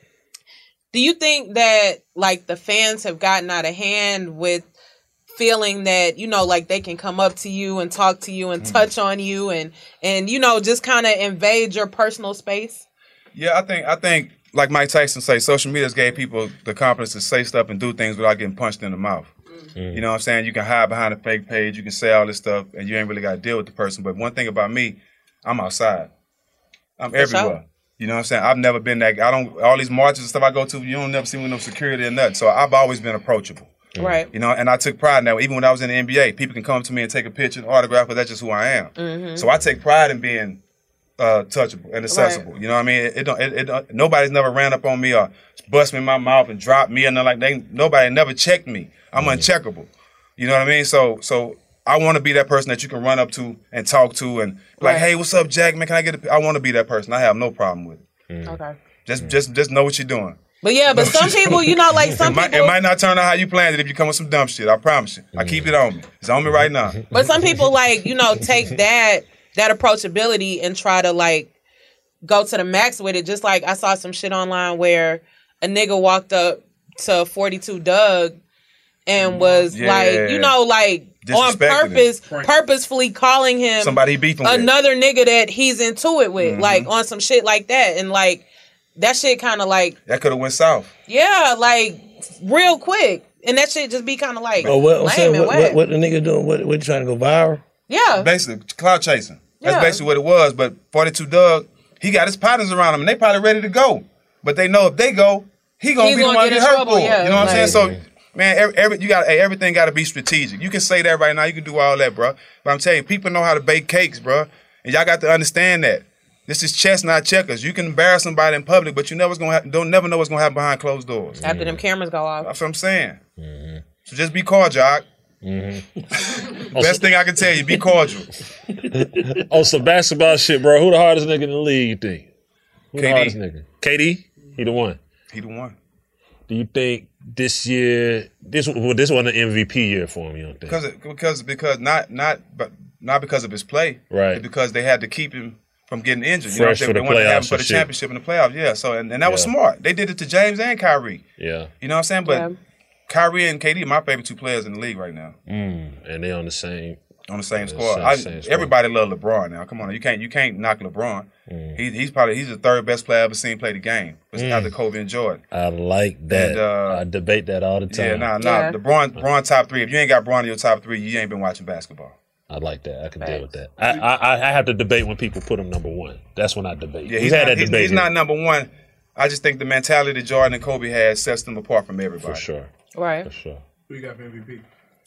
do you think that like the fans have gotten out of hand with feeling that, you know, like they can come up to you and talk to you and Mm. touch on you and and you know just kind of invade your personal space? Yeah, I think I think like Mike Tyson say, social media's gave people the confidence to say stuff and do things without getting punched in the mouth. You know what I'm saying? You can hide behind a fake page, you can say all this stuff, and you ain't really got to deal with the person. But one thing about me, I'm outside. I'm For everywhere. sure. You know what I'm saying? I've never been that. I don't. All these marches and stuff I go to, you don't never see me with no security or nothing. So I've always been approachable. Right. You know, and I took pride in that. Even when I was in the N B A, people can come to me and take a picture, an autograph, but that's just who I am. Mhm. So I take pride in being uh, touchable and accessible. You know what I mean? It, it don't. It, it don't. Nobody's never ran up on me or bust me in my mouth and dropped me or nothing like that. Nobody never checked me. I'm uncheckable. You know what I mean? So, so I want to be that person that you can run up to and talk to and be like, Right. hey, what's up, Jack? Man, can I get a? I want to be that person. I have no problem with it. Okay. Just, just, just know what you're doing. But yeah, but some people, you know, like some it, might, people. it might not turn out how you planned it if you come with some dumb shit. I promise you. I keep it on me. It's on me right now. But some people like, you know, take that that approachability and try to like go to the max with it. Just like I saw some shit online where a nigga walked up to forty-two Doug and was Yeah. like, you know, like on Disrespecting purpose, him. purposefully calling him Somebody he beefing with. another nigga that he's into it with, Mhm. like on some shit like that. And like that shit kind of like, That could have went south. yeah, like real quick. And that shit just be kind of like Oh, what, I'm lame saying, and what, whack. what, what the nigga doing? What, what you trying to go viral? Yeah. Basically, cloud chasing. That's Yeah. basically what it was. But forty-two Doug, he got his partners around him, and they probably ready to go. But they know if they go, he gonna He's be the gonna one get to in get hurt trouble, for it. yeah, You know what I'm like- saying? So, man, every, every you got hey, everything got to be strategic. You can say that right now. You can do all that, bro. But I'm telling you, people know how to bake cakes, bro, and y'all got to understand that. This is chess, not checkers. You can embarrass somebody in public, but you never gonna have, don't never know what's gonna happen behind closed doors. After them cameras go off. That's what I'm saying. So just be cordial, Jock. Mm-hmm. Best thing I can tell you, be cordial. Oh, some basketball shit, bro. Who the hardest nigga in the league, you think? Who K D. the hardest nigga? K D? He the one. He the one. Do you think this year, this well, this wasn't an M V P year for him, you don't think? Because because because not not but not because of his play, Right. It's because they had to keep him from getting injured. You Fresh know, for they, the they wanted to have him playoffs for and the shit. championship in the playoffs. Yeah. So and, and that was Yeah. smart. They did it to James and Kyrie. Yeah. You know what I'm saying? But Yeah. Kyrie and K D are my favorite two players in the league right now. Mm. And they on the same. On the same Yeah, squad. same- I, same squad. everybody love LeBron now. Come on, you can't you can't knock LeBron. Mm. He, he's probably he's the third best player I've ever seen play the game. It's Mm. after Kobe and Jordan. I like that. And, uh, I debate that all the time. Yeah, nah, nah. Yeah. LeBron, LeBron top three. If you ain't got LeBron in your top three, you ain't been watching basketball. I like that. I can deal with that. I, I I have to debate when people put him number one. That's when I debate. Yeah, We've he's had not, that he's, debate he's here. not number one. I just think the mentality that Jordan and Kobe had sets them apart from everybody. For sure. Right. For sure. Who you got for M V P?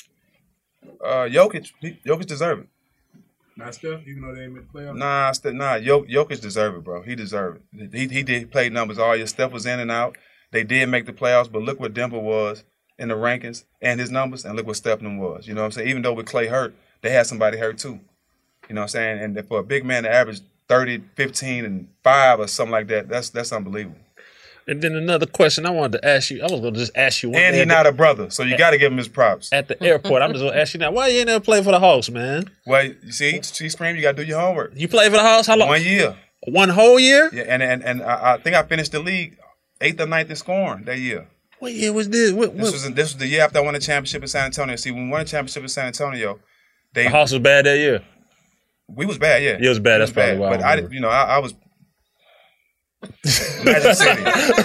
Uh, Jokic, he, Jokic deserve it. Not Steph, even though they ain't made the playoffs. Nah, st- nah. Jok- Jokic deserve it, bro. He deserve it. He he did play numbers all year. Steph was in and out. They did make the playoffs, but look what Denver was in the rankings and his numbers, and look what Stephen was. You know what I'm saying? Even though with Clay hurt, they had somebody hurt too. You know what I'm saying? And for a big man to average thirty, fifteen, and five or something like that, that's that's unbelievable. And then another question I wanted to ask you. I was going to just ask you one And day he's at not the- a brother, so you got to give him his props. At the airport, I'm just going to ask you now. Why you ain't never play for the Hawks, man? Well, you see, see, Scream, you got to do your homework. You play for the Hawks? How long? One year. One whole year? Yeah, and and and I, I think I finished the league eighth or ninth in scoring that year. What year was this? What, This was this was the year after I won the championship in San Antonio. See, when we won the championship in San Antonio, they The Hawks was bad that year. we was bad, yeah. It was bad. We That's probably why I But I, remember. you know, I, I was Magic City,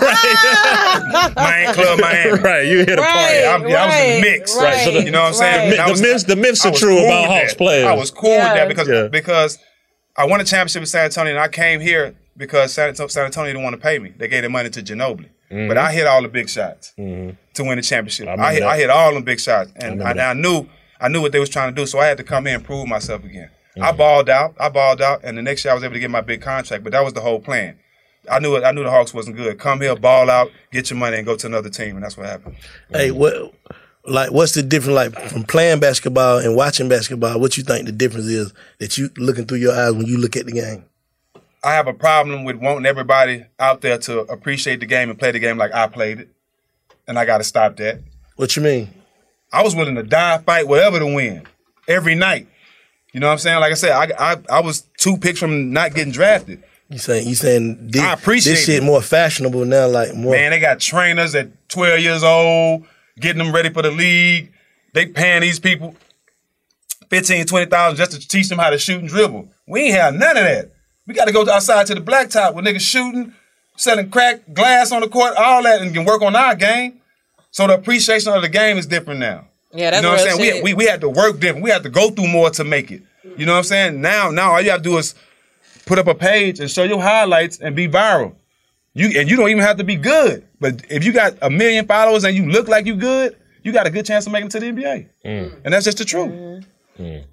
Miami Club, Miami. Right, you hit a Right, party. Yeah, I'm- yeah, I was in the right, mix. right, So the- You know what I'm saying? right. And I The was- myths- the myths I are was true cool about with Hawks that. players. I was cool Yeah. with that because Yeah. because I won a championship in San Antonio, and I came here because San Antonio, San Antonio didn't want to pay me. They gave their money to Ginobili, Mm-hmm. but I hit all the big shots to win the championship. I I, remember hit that. I hit all them big shots, and remember I, that. I knew I knew what they was trying to do, so I had to come here and prove myself again. I Mm-hmm. balled out, I balled out, and the next year I was able to get my big contract. But that was the whole plan. I knew it. I knew the Hawks wasn't good. Come here, ball out, get your money, and go to another team, and that's what happened. Hey, what, like, what's the difference, like, from playing basketball and watching basketball? What you think the difference is that you looking through your eyes when you look at the game? I have a problem with wanting everybody out there to appreciate the game and play the game like I played it, and I got to stop that. What you mean? I was willing to die, fight, whatever to win every night. You know what I'm saying? Like I said, I I, I was two picks from not getting drafted. You saying you saying this, I appreciate this shit it. more fashionable now? Like more. Man, they got trainers at twelve years old, getting them ready for the league. They paying these people fifteen, twenty thousand just to teach them how to shoot and dribble. We ain't have none of that. We got to go outside to the blacktop with niggas shooting, selling crack, glass on the court, all that, and can work on our game. So the appreciation of the game is different now. Yeah, that's you know what I'm real saying? shit. We, we we had to work different. We had to go through more to make it. You know what I'm saying? Now, now all you have to do is put up a page and show your highlights and be viral. You and you don't even have to be good. But if you got a million followers and you look like you good, you got a good chance of making it to the N B A. Mm. And that's just the truth. Mm.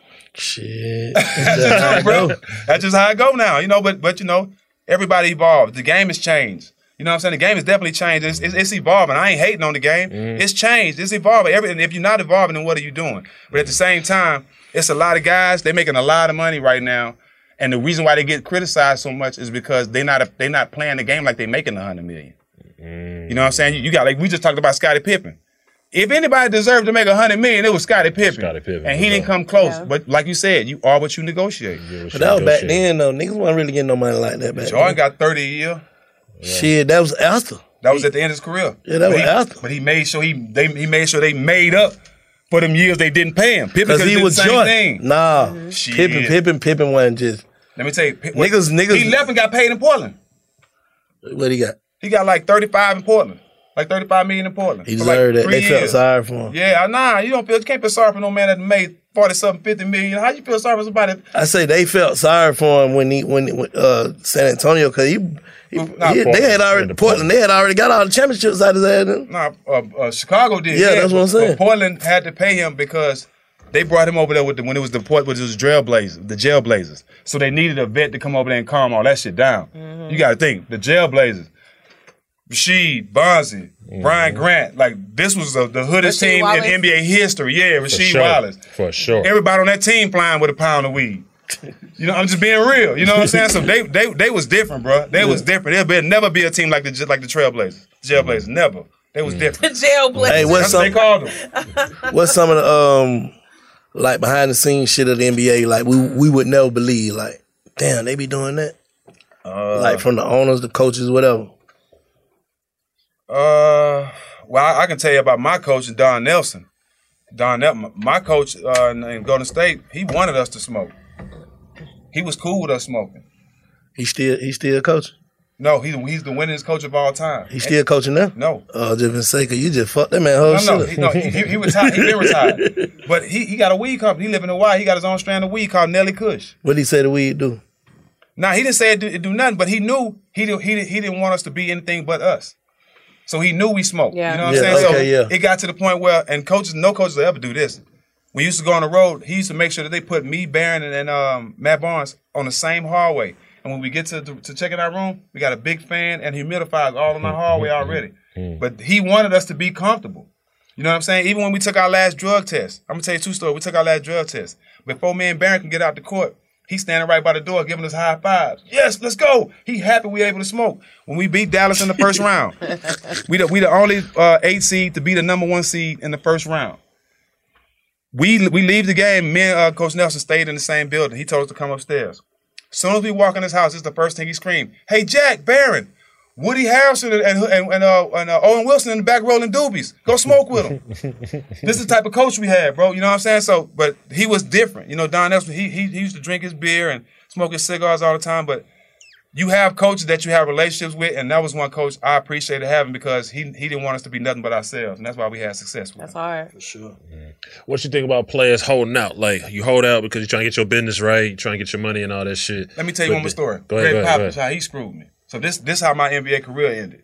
Shit. That's just the truth, bro. That's just how it go now. You know, but but you know, everybody evolves. The game has changed. You know what I'm saying? The game has definitely changed. It's, it's, it's evolving. I ain't hating on the game. Mm. It's changed. It's evolving. Every, and if you're not evolving, then what are you doing? But at the same time, it's a lot of guys. They're making a lot of money right now. And the reason why they get criticized so much is because they're not they not playing the game like they're making a hundred million. Mm. You know what I'm saying? You, you got like we just talked about Scottie Pippen. If anybody deserved to make a hundred million, it was Scottie Pippen. Scottie Pippen, and he no didn't doubt. come close. Yeah. But like you said, you are what you negotiate. But that was back then though. Niggas wasn't really getting no money like that back Jordan then. got thirty a year. Shit, that was after. That was at the end of his career. Yeah, that but was he, after. But he made sure he they he made sure they made up for them years they didn't pay him. Pippen Because could he have did was the same Jordan. thing. Nah. Mm-hmm. Shit. Pippen, Pippen, Pippen wasn't just. Let me tell you, Pipp- Niggas, niggas. he left and got paid in Portland. What he got? He got like thirty-five in Portland. Like thirty-five million in Portland. He for deserved like that. They three felt years. sorry for him. Yeah, nah, you don't feel, you can't feel sorry for no man that made forty-something, fifty million. How you feel sorry for somebody? I say they felt sorry for him when he when, when uh, San Antonio because he, he, Nah, he they had already Portland. They had already got all the championships out of his head. Nah, uh, uh, Chicago did. Yeah, that's what I'm saying. But Portland had to pay him because they brought him over there with the, when it was the Port, which was Trailblazers, the Jailblazers. So they needed a vet to come over there and calm all that shit down. Mm-hmm. You got to think the Jailblazers, Rasheed, Bonzi, mm-hmm. Brian Grant, like this was a, the hoodest Rasheed team Wallace. in N B A history. Yeah, For Rasheed sure. Wallace. For sure. Everybody on that team flying with a pound of weed. You know, I'm just being real. You know what I'm saying? So they they they was different, bro. They yeah. was different. There'll be, never be a team like the like the Trailblazers, Jailblazers. Mm-hmm. Never. They was different. The Jailblazers. Hey, what's That's what they called them. What's some of the um like behind the scenes shit of the N B A like we we would never believe like damn they be doing that uh, like from the owners, the coaches, whatever. Uh, well, I, I can tell you about my coach, Don Nelson. Don Nelson, my coach uh, in Golden State, he wanted us to smoke. He was cool with us smoking. He still he still coaching? No, he, he's the winningest coach of all time. He still coaching now? No. Oh, uh, just been saying, cause you just fucked that man whole no, shit no, up. he, no, he, he, he retired. He been retired, but he, he got a weed company. He live in Hawaii. He got his own strand of weed called Nelly Kush. What did he say the weed do? Nah, he didn't say it do, it do nothing, but he knew he did, he did, he didn't want us to be anything but us. So he knew we smoked. Yeah. You know what Yeah, I'm saying? okay, so yeah. it got to the point where, and coaches, no coaches will ever do this. We used to go on the road. He used to make sure that they put me, Barron, and, and um, Matt Barnes on the same hallway. And when we get to, to to check in our room, we got a big fan and humidifiers all in the hallway already. But he wanted us to be comfortable. You know what I'm saying? Even when we took our last drug test, I'm gonna tell you two stories. We took our last drug test. Before me and Barron can get out the court, he's standing right by the door giving us high fives. Yes, let's go. He happy we able to smoke. When we beat Dallas in the first round, we the, we the only uh, eight seed to be the number one seed in the first round. We we leave the game. Me and uh, Coach Nelson stayed in the same building. He told us to come upstairs. As soon as we walk in his house, it's the first thing he screamed. Hey, Jack, Barron, Woody Harrelson and and, and, uh, and uh, Owen Wilson in the back rolling doobies. Go smoke with him. This is the type of coach we had, bro. You know what I'm saying? So, but he was different. You know, Don Nelson, he, he he used to drink his beer and smoke his cigars all the time. But you have coaches that you have relationships with, and that was one coach I appreciated having because he he didn't want us to be nothing but ourselves, and that's why we had success with That's him. hard. For sure. What you think about players holding out? Like you hold out because you're trying to get your business right, you're trying to get your money and all that shit. Let me tell you But one more the- story. Go ahead, Greg go ahead, go Popovich, ahead. how he screwed me. So this this how my N B A career ended.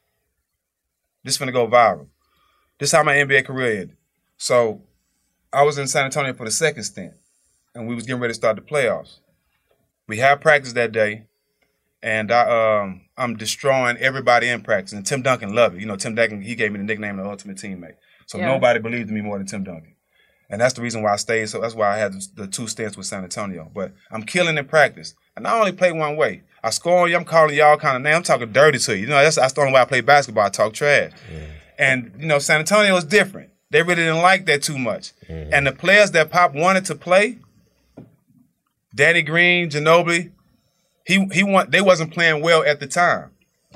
This finna go viral. This how my N B A career ended. So I was in San Antonio for the second stint, and we was getting ready to start the playoffs. We had practice that day, and I um I'm destroying everybody in practice. And Tim Duncan loved it. You know, Tim Duncan, he gave me the nickname the ultimate teammate. So Yeah. nobody believed in me more than Tim Duncan. And that's the reason why I stayed. So that's why I had the, the two stints with San Antonio. But I'm killing in practice. And I only play one way. I score on you, I'm calling y'all kind of name. I'm talking dirty to you. You know, that's, that's the only way I play basketball. I talk trash. And, you know, San Antonio is different. They really didn't like that too much. And the players that Pop wanted to play, Danny Green, Ginobili, he he want they wasn't playing well at the time.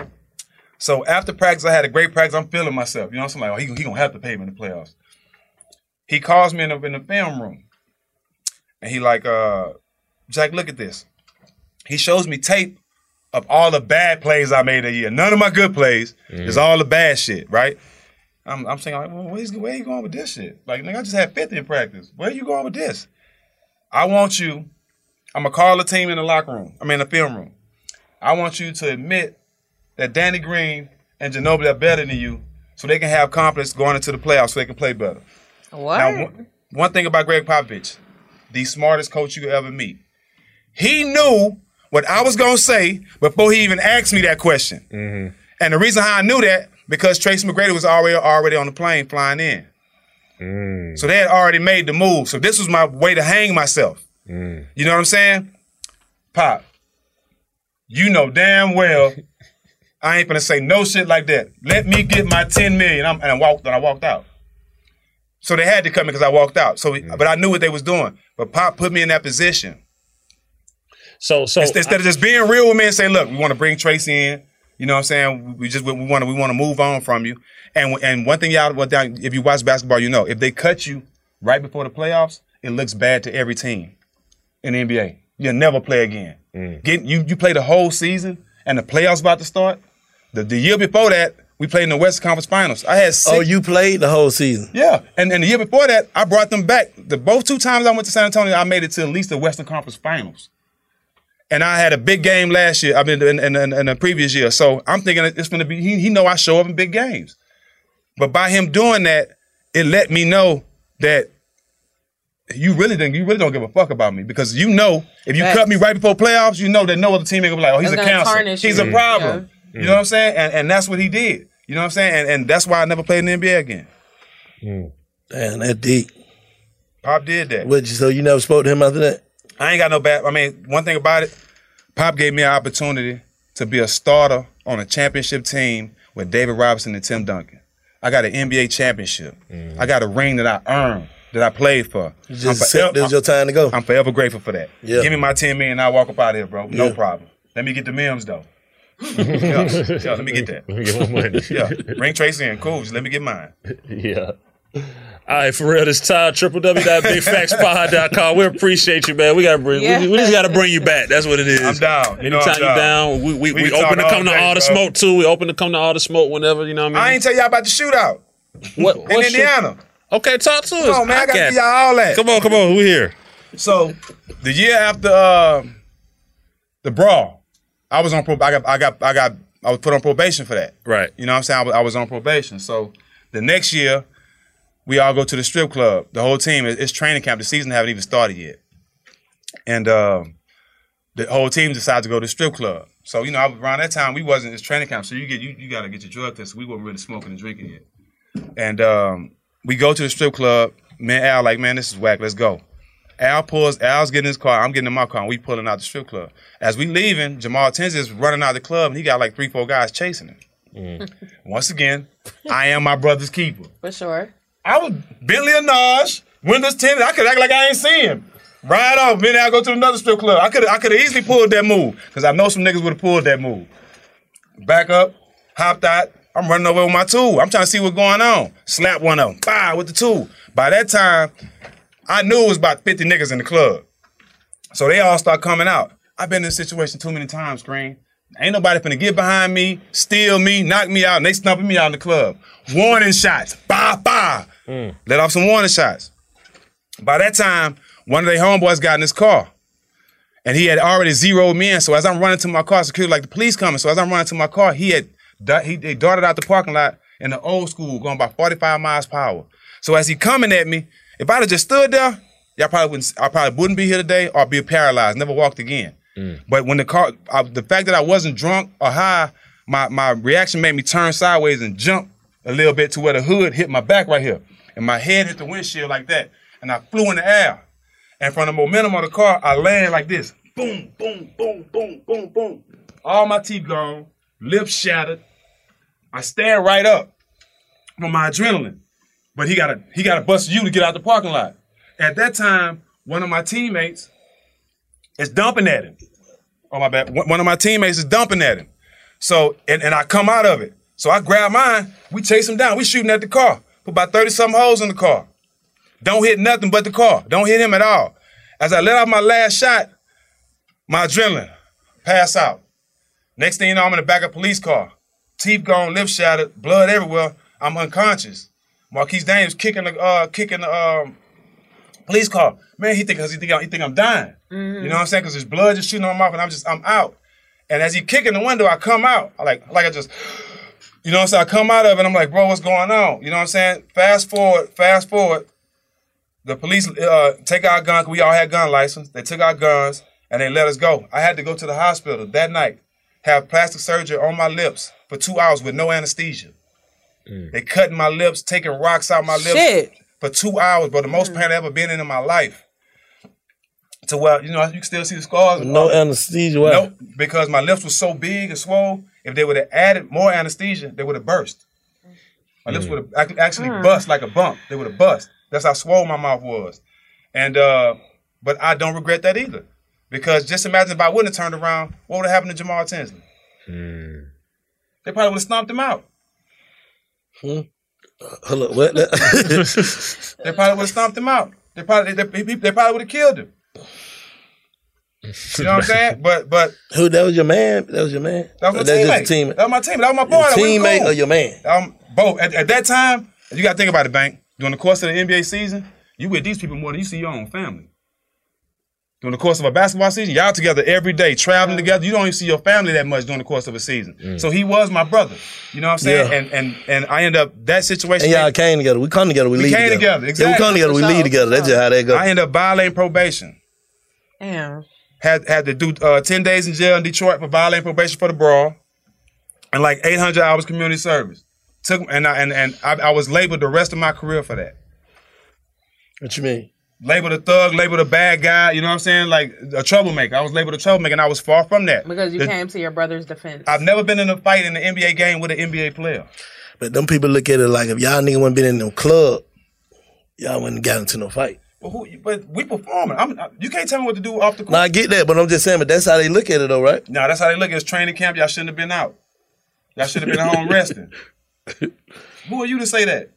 So after practice, I had a great practice. I'm feeling myself. You know, somebody, oh, he, he gonna have to pay me in the playoffs. He calls me in the, in the film room, and he like, uh, Jack, look at this. He shows me tape of all the bad plays I made that year. None of my good plays. Mm. It's all the bad shit, right? I'm, I'm saying, like, well, where's, where you going with this shit? Like, nigga, I just had fifty in practice. Where you going with this? I want you, I'm going to call the team in the locker room. I mean, in the film room. I want you to admit that Danny Green and Ginobili are better than you so they can have confidence going into the playoffs so they can play better. What? Now, one, one thing about Greg Popovich, the smartest coach you could ever meet. He knew what I was going to say before he even asked me that question. Mm-hmm. And the reason how I knew that, because Tracy McGrady was already already on the plane flying in. Mm. So they had already made the move. So this was my way to hang myself. Mm. You know what I'm saying? Pop, you know damn well I ain't gonna say no shit like that. Let me get my ten million. I'm, and I walked and I walked out. So they had to come in because I walked out. So, but I knew what they was doing. But Pop put me in that position. So, so instead, instead of just being real with me and saying, "Look, we want to bring Tracy in." You know what I'm saying? We just we want to we want to move on from you. And and one thing y'all, if you watch basketball, you know if they cut you right before the playoffs, it looks bad to every team in the N B A. You'll never play again. Mm. Get you you play the whole season and the playoffs about to start. The the year before that, We played in the Western Conference Finals. I had six. Oh, you played the whole season? Yeah. And, and the year before that, I brought them back. The both two times I went to San Antonio, I made it to at least the Western Conference Finals. And I had a big game last year, I mean, in, in, in, in the previous year. So I'm thinking it's going to be, he, he know I show up in big games. But by him doing that, it let me know that you really don't, you really don't give a fuck about me, because you know if you Facts. cut me right before playoffs, you know that no other team ain't gonna be like, oh, he's That's a gonna cancer, tarnish he's you. a problem. Yeah. You know what I'm saying? And and that's what he did. You know what I'm saying? And and that's why I never played in the N B A again. Mm. Damn, that deep. Pop did that. What, so you never spoke to him after that? I ain't got no bad. I mean, one thing about it, Pop gave me an opportunity to be a starter on a championship team with David Robinson and Tim Duncan. I got an N B A championship. Mm-hmm. I got a ring that I earned, that I played for. You just accept it was your time to go. I'm forever grateful for that. Yeah. Give me my ten million, I'll walk up out of here, bro. No Yeah. problem. Let me get the Mims though. yeah, yeah, let me get that. Let me get my money. yeah, bring Tracy in. Cool. Just let me get mine. Yeah. All right, for real, this time, w w w dot big facts pod dot com. We appreciate you, man. We gotta bring, Yeah. we, we just gotta bring you back. That's what it is. I'm down. You know Anytime I'm you're down. down, we we, We we can open to talk come all to day, all the bro. smoke too. We open to come to all the smoke whenever. You know what I mean? I ain't tell y'all about the shootout what, in what's your- Indiana. Okay, talk to us. Come on, man. I gotta got give y'all all that. Come on, come on. We here. So the year after uh, the brawl, I was on prob- I got I got I got I was put on probation for that. Right. You know what I'm saying? I was, I was on probation. So the next year, we all go to the strip club. The whole team. It's training camp. The season haven't even started yet, and um, the whole team decides to go to the strip club. So you know, around that time, we wasn't. It's training camp, so you get you you got to get your drug test. So we weren't really smoking and drinking yet. And um, we go to the strip club. Me and Al like, man, this is whack. Let's go. Al pulls. Al's getting in his car. I'm getting in my car. And we pulling out the strip club. As we leaving, Jamal Tinsley is running out of the club, and he got like three, four guys chasing him. Mm. Once again, I am my brother's keeper. For sure. I was Bentley and Naj, windows tinted. I could act like I ain't see him. Right off, then I go to another strip club. I could I could have easily pulled that move, because I know some niggas would have pulled that move. Back up, hopped out. I'm running over with my tool. I'm trying to see what's going on. Slap one of them. Bah, with the tool. By that time, I knew it was about fifty niggas in the club. So they all start coming out. I've been in this situation too many times, Green. Ain't nobody finna get behind me, steal me, knock me out, and they stumping me out in the club. Warning shots. Bah, bah. Mm. Let off some warning shots. By that time, one of their homeboys got in his car. And he had already zeroed me in. So as I'm running to my car, security like the police coming. So as I'm running to my car, he had he they darted out the parking lot in the old school, going about forty-five miles per hour. So as he coming at me, if I'd have just stood there, y'all probably wouldn't. I probably wouldn't be here today, or be paralyzed, never walked again. Mm. But when the car, I, the fact that I wasn't drunk or high, my my reaction made me turn sideways and jump a little bit to where the hood hit my back right here, and my head hit the windshield like that, and I flew in the air. And from the momentum of the car, I landed like this. Boom, boom, boom, boom, boom, boom. All my teeth gone, lips shattered. I stand right up from my adrenaline. But he gotta he gotta bust you to get out the parking lot. At that time, one of my teammates is dumping at him. Oh my bad. One of my teammates is dumping at him. So, and, and I come out of it. So I grab mine, we chase him down. We shooting at the car. Put about thirty-something holes in the car. Don't hit nothing but the car. Don't hit him at all. As I let off my last shot, my adrenaline, pass out. Next thing you know, I'm in the back of a police car. Teeth gone, lips shattered, blood everywhere. I'm unconscious. Marquise Daniels kicking the uh, kicking the um, police car. Man, he think he think he think I'm dying. Mm-hmm. You know what I'm saying? Because there's blood just shooting on my mouth, and I'm just I'm out. And as he kicking the window, I come out. I like like I just, you know what I'm saying? I come out of it. And I'm like, bro, what's going on? You know what I'm saying? Fast forward, fast forward. The police uh, take our guns. We all had gun license. They took our guns and they let us go. I had to go to the hospital that night, have plastic surgery on my lips for two hours with no anesthesia. Mm. They cutting my lips, taking rocks out my lips Shit. for two hours, but the most mm. pain I ever been in in my life. To where, you know, you can still see the scars. No anesthesia? Why? Nope, because my lips were so big and swole, if they would have added more anesthesia, they would have burst. My mm. lips would have actually mm. bust like a bump. They would have bust. That's how swole my mouth was. And, uh, but I don't regret that either. Because just imagine if I wouldn't have turned around, what would have happened to Jamal Tinsley? Mm. They probably would have stomped him out. Hmm. Uh, hello, what? They probably would have stomped him out. They probably, they, they, they probably would have killed him. You know what I'm saying? But but who? That was your man. That was your man. That was my That's teammate. just a teammate. That was my teammate. That was my boy. Your We teammate cool. or your man? Um, both. At, at that time, you got to think about it, Bank. During the course of the N B A season, you with these people more than you see your own family. During the course of a basketball season, y'all together every day, traveling together. You don't even see your family that much during the course of a season. Mm. So he was my brother. You know what I'm saying? Yeah. And and and I end up that situation. And y'all came together. We come together. We, We leave came together. together, exactly. Yeah, we come together. We For leave sure, together. for That's just sure. how that goes. I end up violating probation. Damn. Had had to do uh, ten days in jail in Detroit for violating probation for the brawl, and like eight hundred hours community service. Took and I, and and I, I was labeled the rest of my career for that. What you mean? Labeled a thug, labeled a bad guy. You know what I'm saying? Like a troublemaker. I was labeled a troublemaker, and I was far from that. Because you The- came to your brother's defense. I've never been in a fight in the N B A game with an N B A player. But them people look at it like if y'all nigga wouldn't been in no club, y'all wouldn't got into no fight. But, who, but we performing. I'm, I, you can't tell me what to do off the court. No, I get that, but I'm just saying, but that's how they look at it though, right? No, that's how they look at it. It's training camp. Y'all shouldn't have been out. Y'all should have been home resting. Who are you to say that?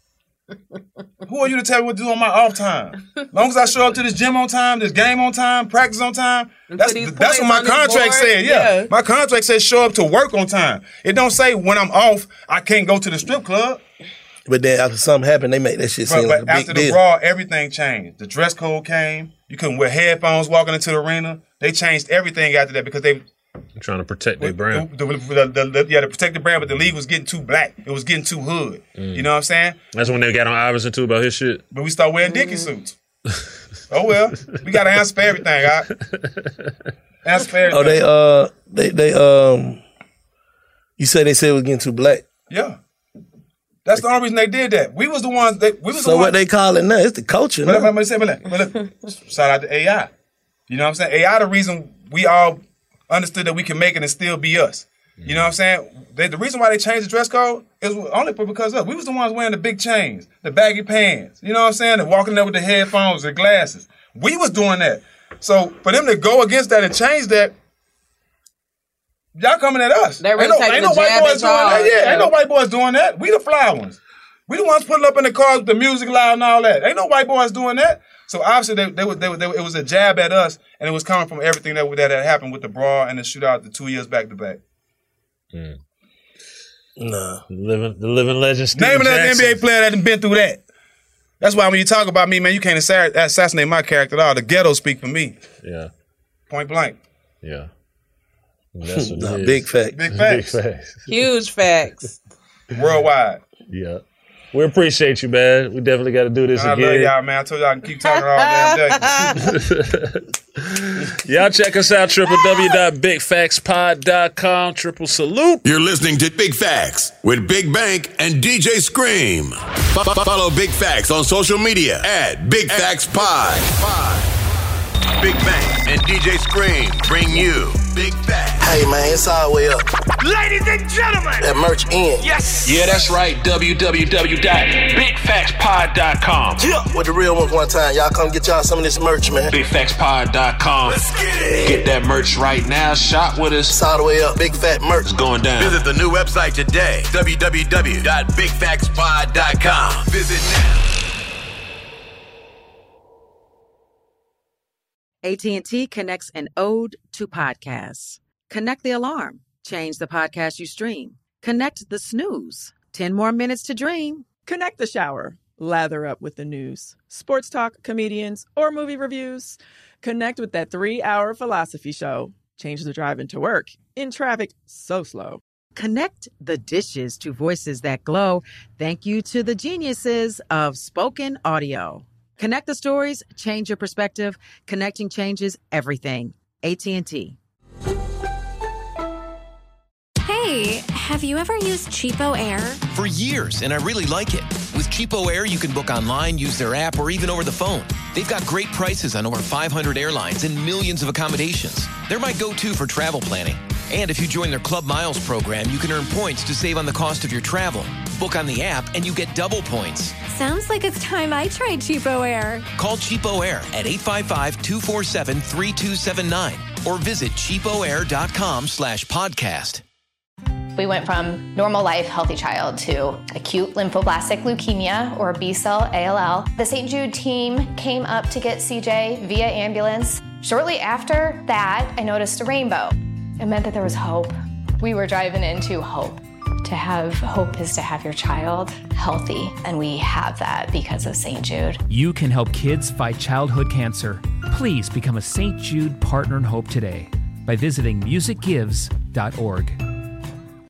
Who are you to tell me what to do on my off time? As long as I show up to this gym on time, this game on time, practice on time, that's, that's what my contract said. Yeah. yeah, my contract says show up to work on time. It don't say when I'm off, I can't go to the strip club. But then after something happened, they make that shit But, seem but like a big after the deal. brawl, everything changed. The dress code came. You couldn't wear headphones walking into the arena. They changed everything after that because they I'm trying to protect their brand. The, the, the, the, yeah, to protect the brand, but the league was getting too black. It was getting too hood. Mm. You know what I'm saying? That's when they got on Iverson too about his shit. But we start wearing Dickie suits. Oh well, we got to answer for everything. All right? Answer for everything. Oh, they uh, they they um, you said they said it was getting too black. Yeah, that's the only reason they did that. We was the ones that we was. So the what ones, they call it now? It's the culture. But, now. but, but, but, but, but look, shout out to A I. You know what I'm saying? A I the reason we all understood that we can make it and still be us. You know what I'm saying? They, the reason why they changed the dress code is only because of us. We was the ones wearing the big chains, the baggy pants. You know what I'm saying? And walking there with the headphones, the glasses. We was doing that. So for them to go against that and change that, y'all coming at us. They're really ain't no, taking ain't no a white jab boys at doing y'all, that. Yeah, yeah. ain't no white boys doing that. We the fly ones. We the ones putting up in the cars with the music loud and all that. Ain't no white boys doing that. So obviously, they, they, were, they, were, they were, it was a jab at us, and it was coming from everything that, that had happened with the brawl and the shootout the two years back to back. Mm. Nah. The living, the living legend, Steve Name another Jackson. N B A player that done been through that. That's why when you talk about me, man, you can't assa- assassinate my character at all. The ghetto speak for me. Yeah. Point blank. Yeah. That's what it Nah, is. big fact. Big facts. Big facts. Huge facts. Worldwide. Yeah. We appreciate you, man. We definitely got to do this And I again. love y'all, man. I told y'all I can keep talking all damn day. Y'all check us out, w w w dot big facts pod dot com. Triple salute. You're listening to Big Facts with Big Bank and D J Scream. F- f- follow Big Facts on social media at Big Facts Pod. Big Bank and D J Scream bring you Big Facts. Hey man, it's all the way up. Ladies and gentlemen, That merch in. yes. Yeah, that's right. w w w dot big facts pod dot com. Yeah, with the real ones one time. Y'all come get y'all some of this merch, man. big facts pod dot com. Let's get it. Get that merch right now. Shop with us. It's all the way up. Big fat merch. It's going down. Visit the new website today, w w w dot big facts pod dot com. Visit now. A T and T connects an ode to podcasts. Connect the alarm. Change the podcast you stream. Connect the snooze. ten more minutes to dream. Connect the shower. Lather up with the news, sports talk, comedians, or movie reviews. Connect with that three-hour philosophy show. Change the drive into work in traffic so slow. Connect the dishes to voices that glow. Thank you to the geniuses of spoken audio. Connect the stories, change your perspective. Connecting changes everything. A T and T. Hey, have you ever used Cheapo Air? For years, and I really like it. With Cheapo Air, you can book online, use their app, or even over the phone. They've got great prices on over five hundred airlines and millions of accommodations. They're my go-to for travel planning. And if you join their Club Miles program, you can earn points to save on the cost of your travel. Book on the app, and you get double points. Sounds like it's time I tried Cheapo Air. Call Cheapo Air at eight five five, two four seven, three two seven nine or visit cheapoair.com slash podcast. We went from normal life, healthy child to acute lymphoblastic leukemia, or B-cell A L L. The Saint Jude team came up to get C J via ambulance. Shortly after that, I noticed a rainbow. It meant that there was hope. We were driving into hope. To have hope is to have your child healthy, and we have that because of Saint Jude. You can help kids fight childhood cancer. Please become a Saint Jude Partner in Hope today by visiting music gives dot org.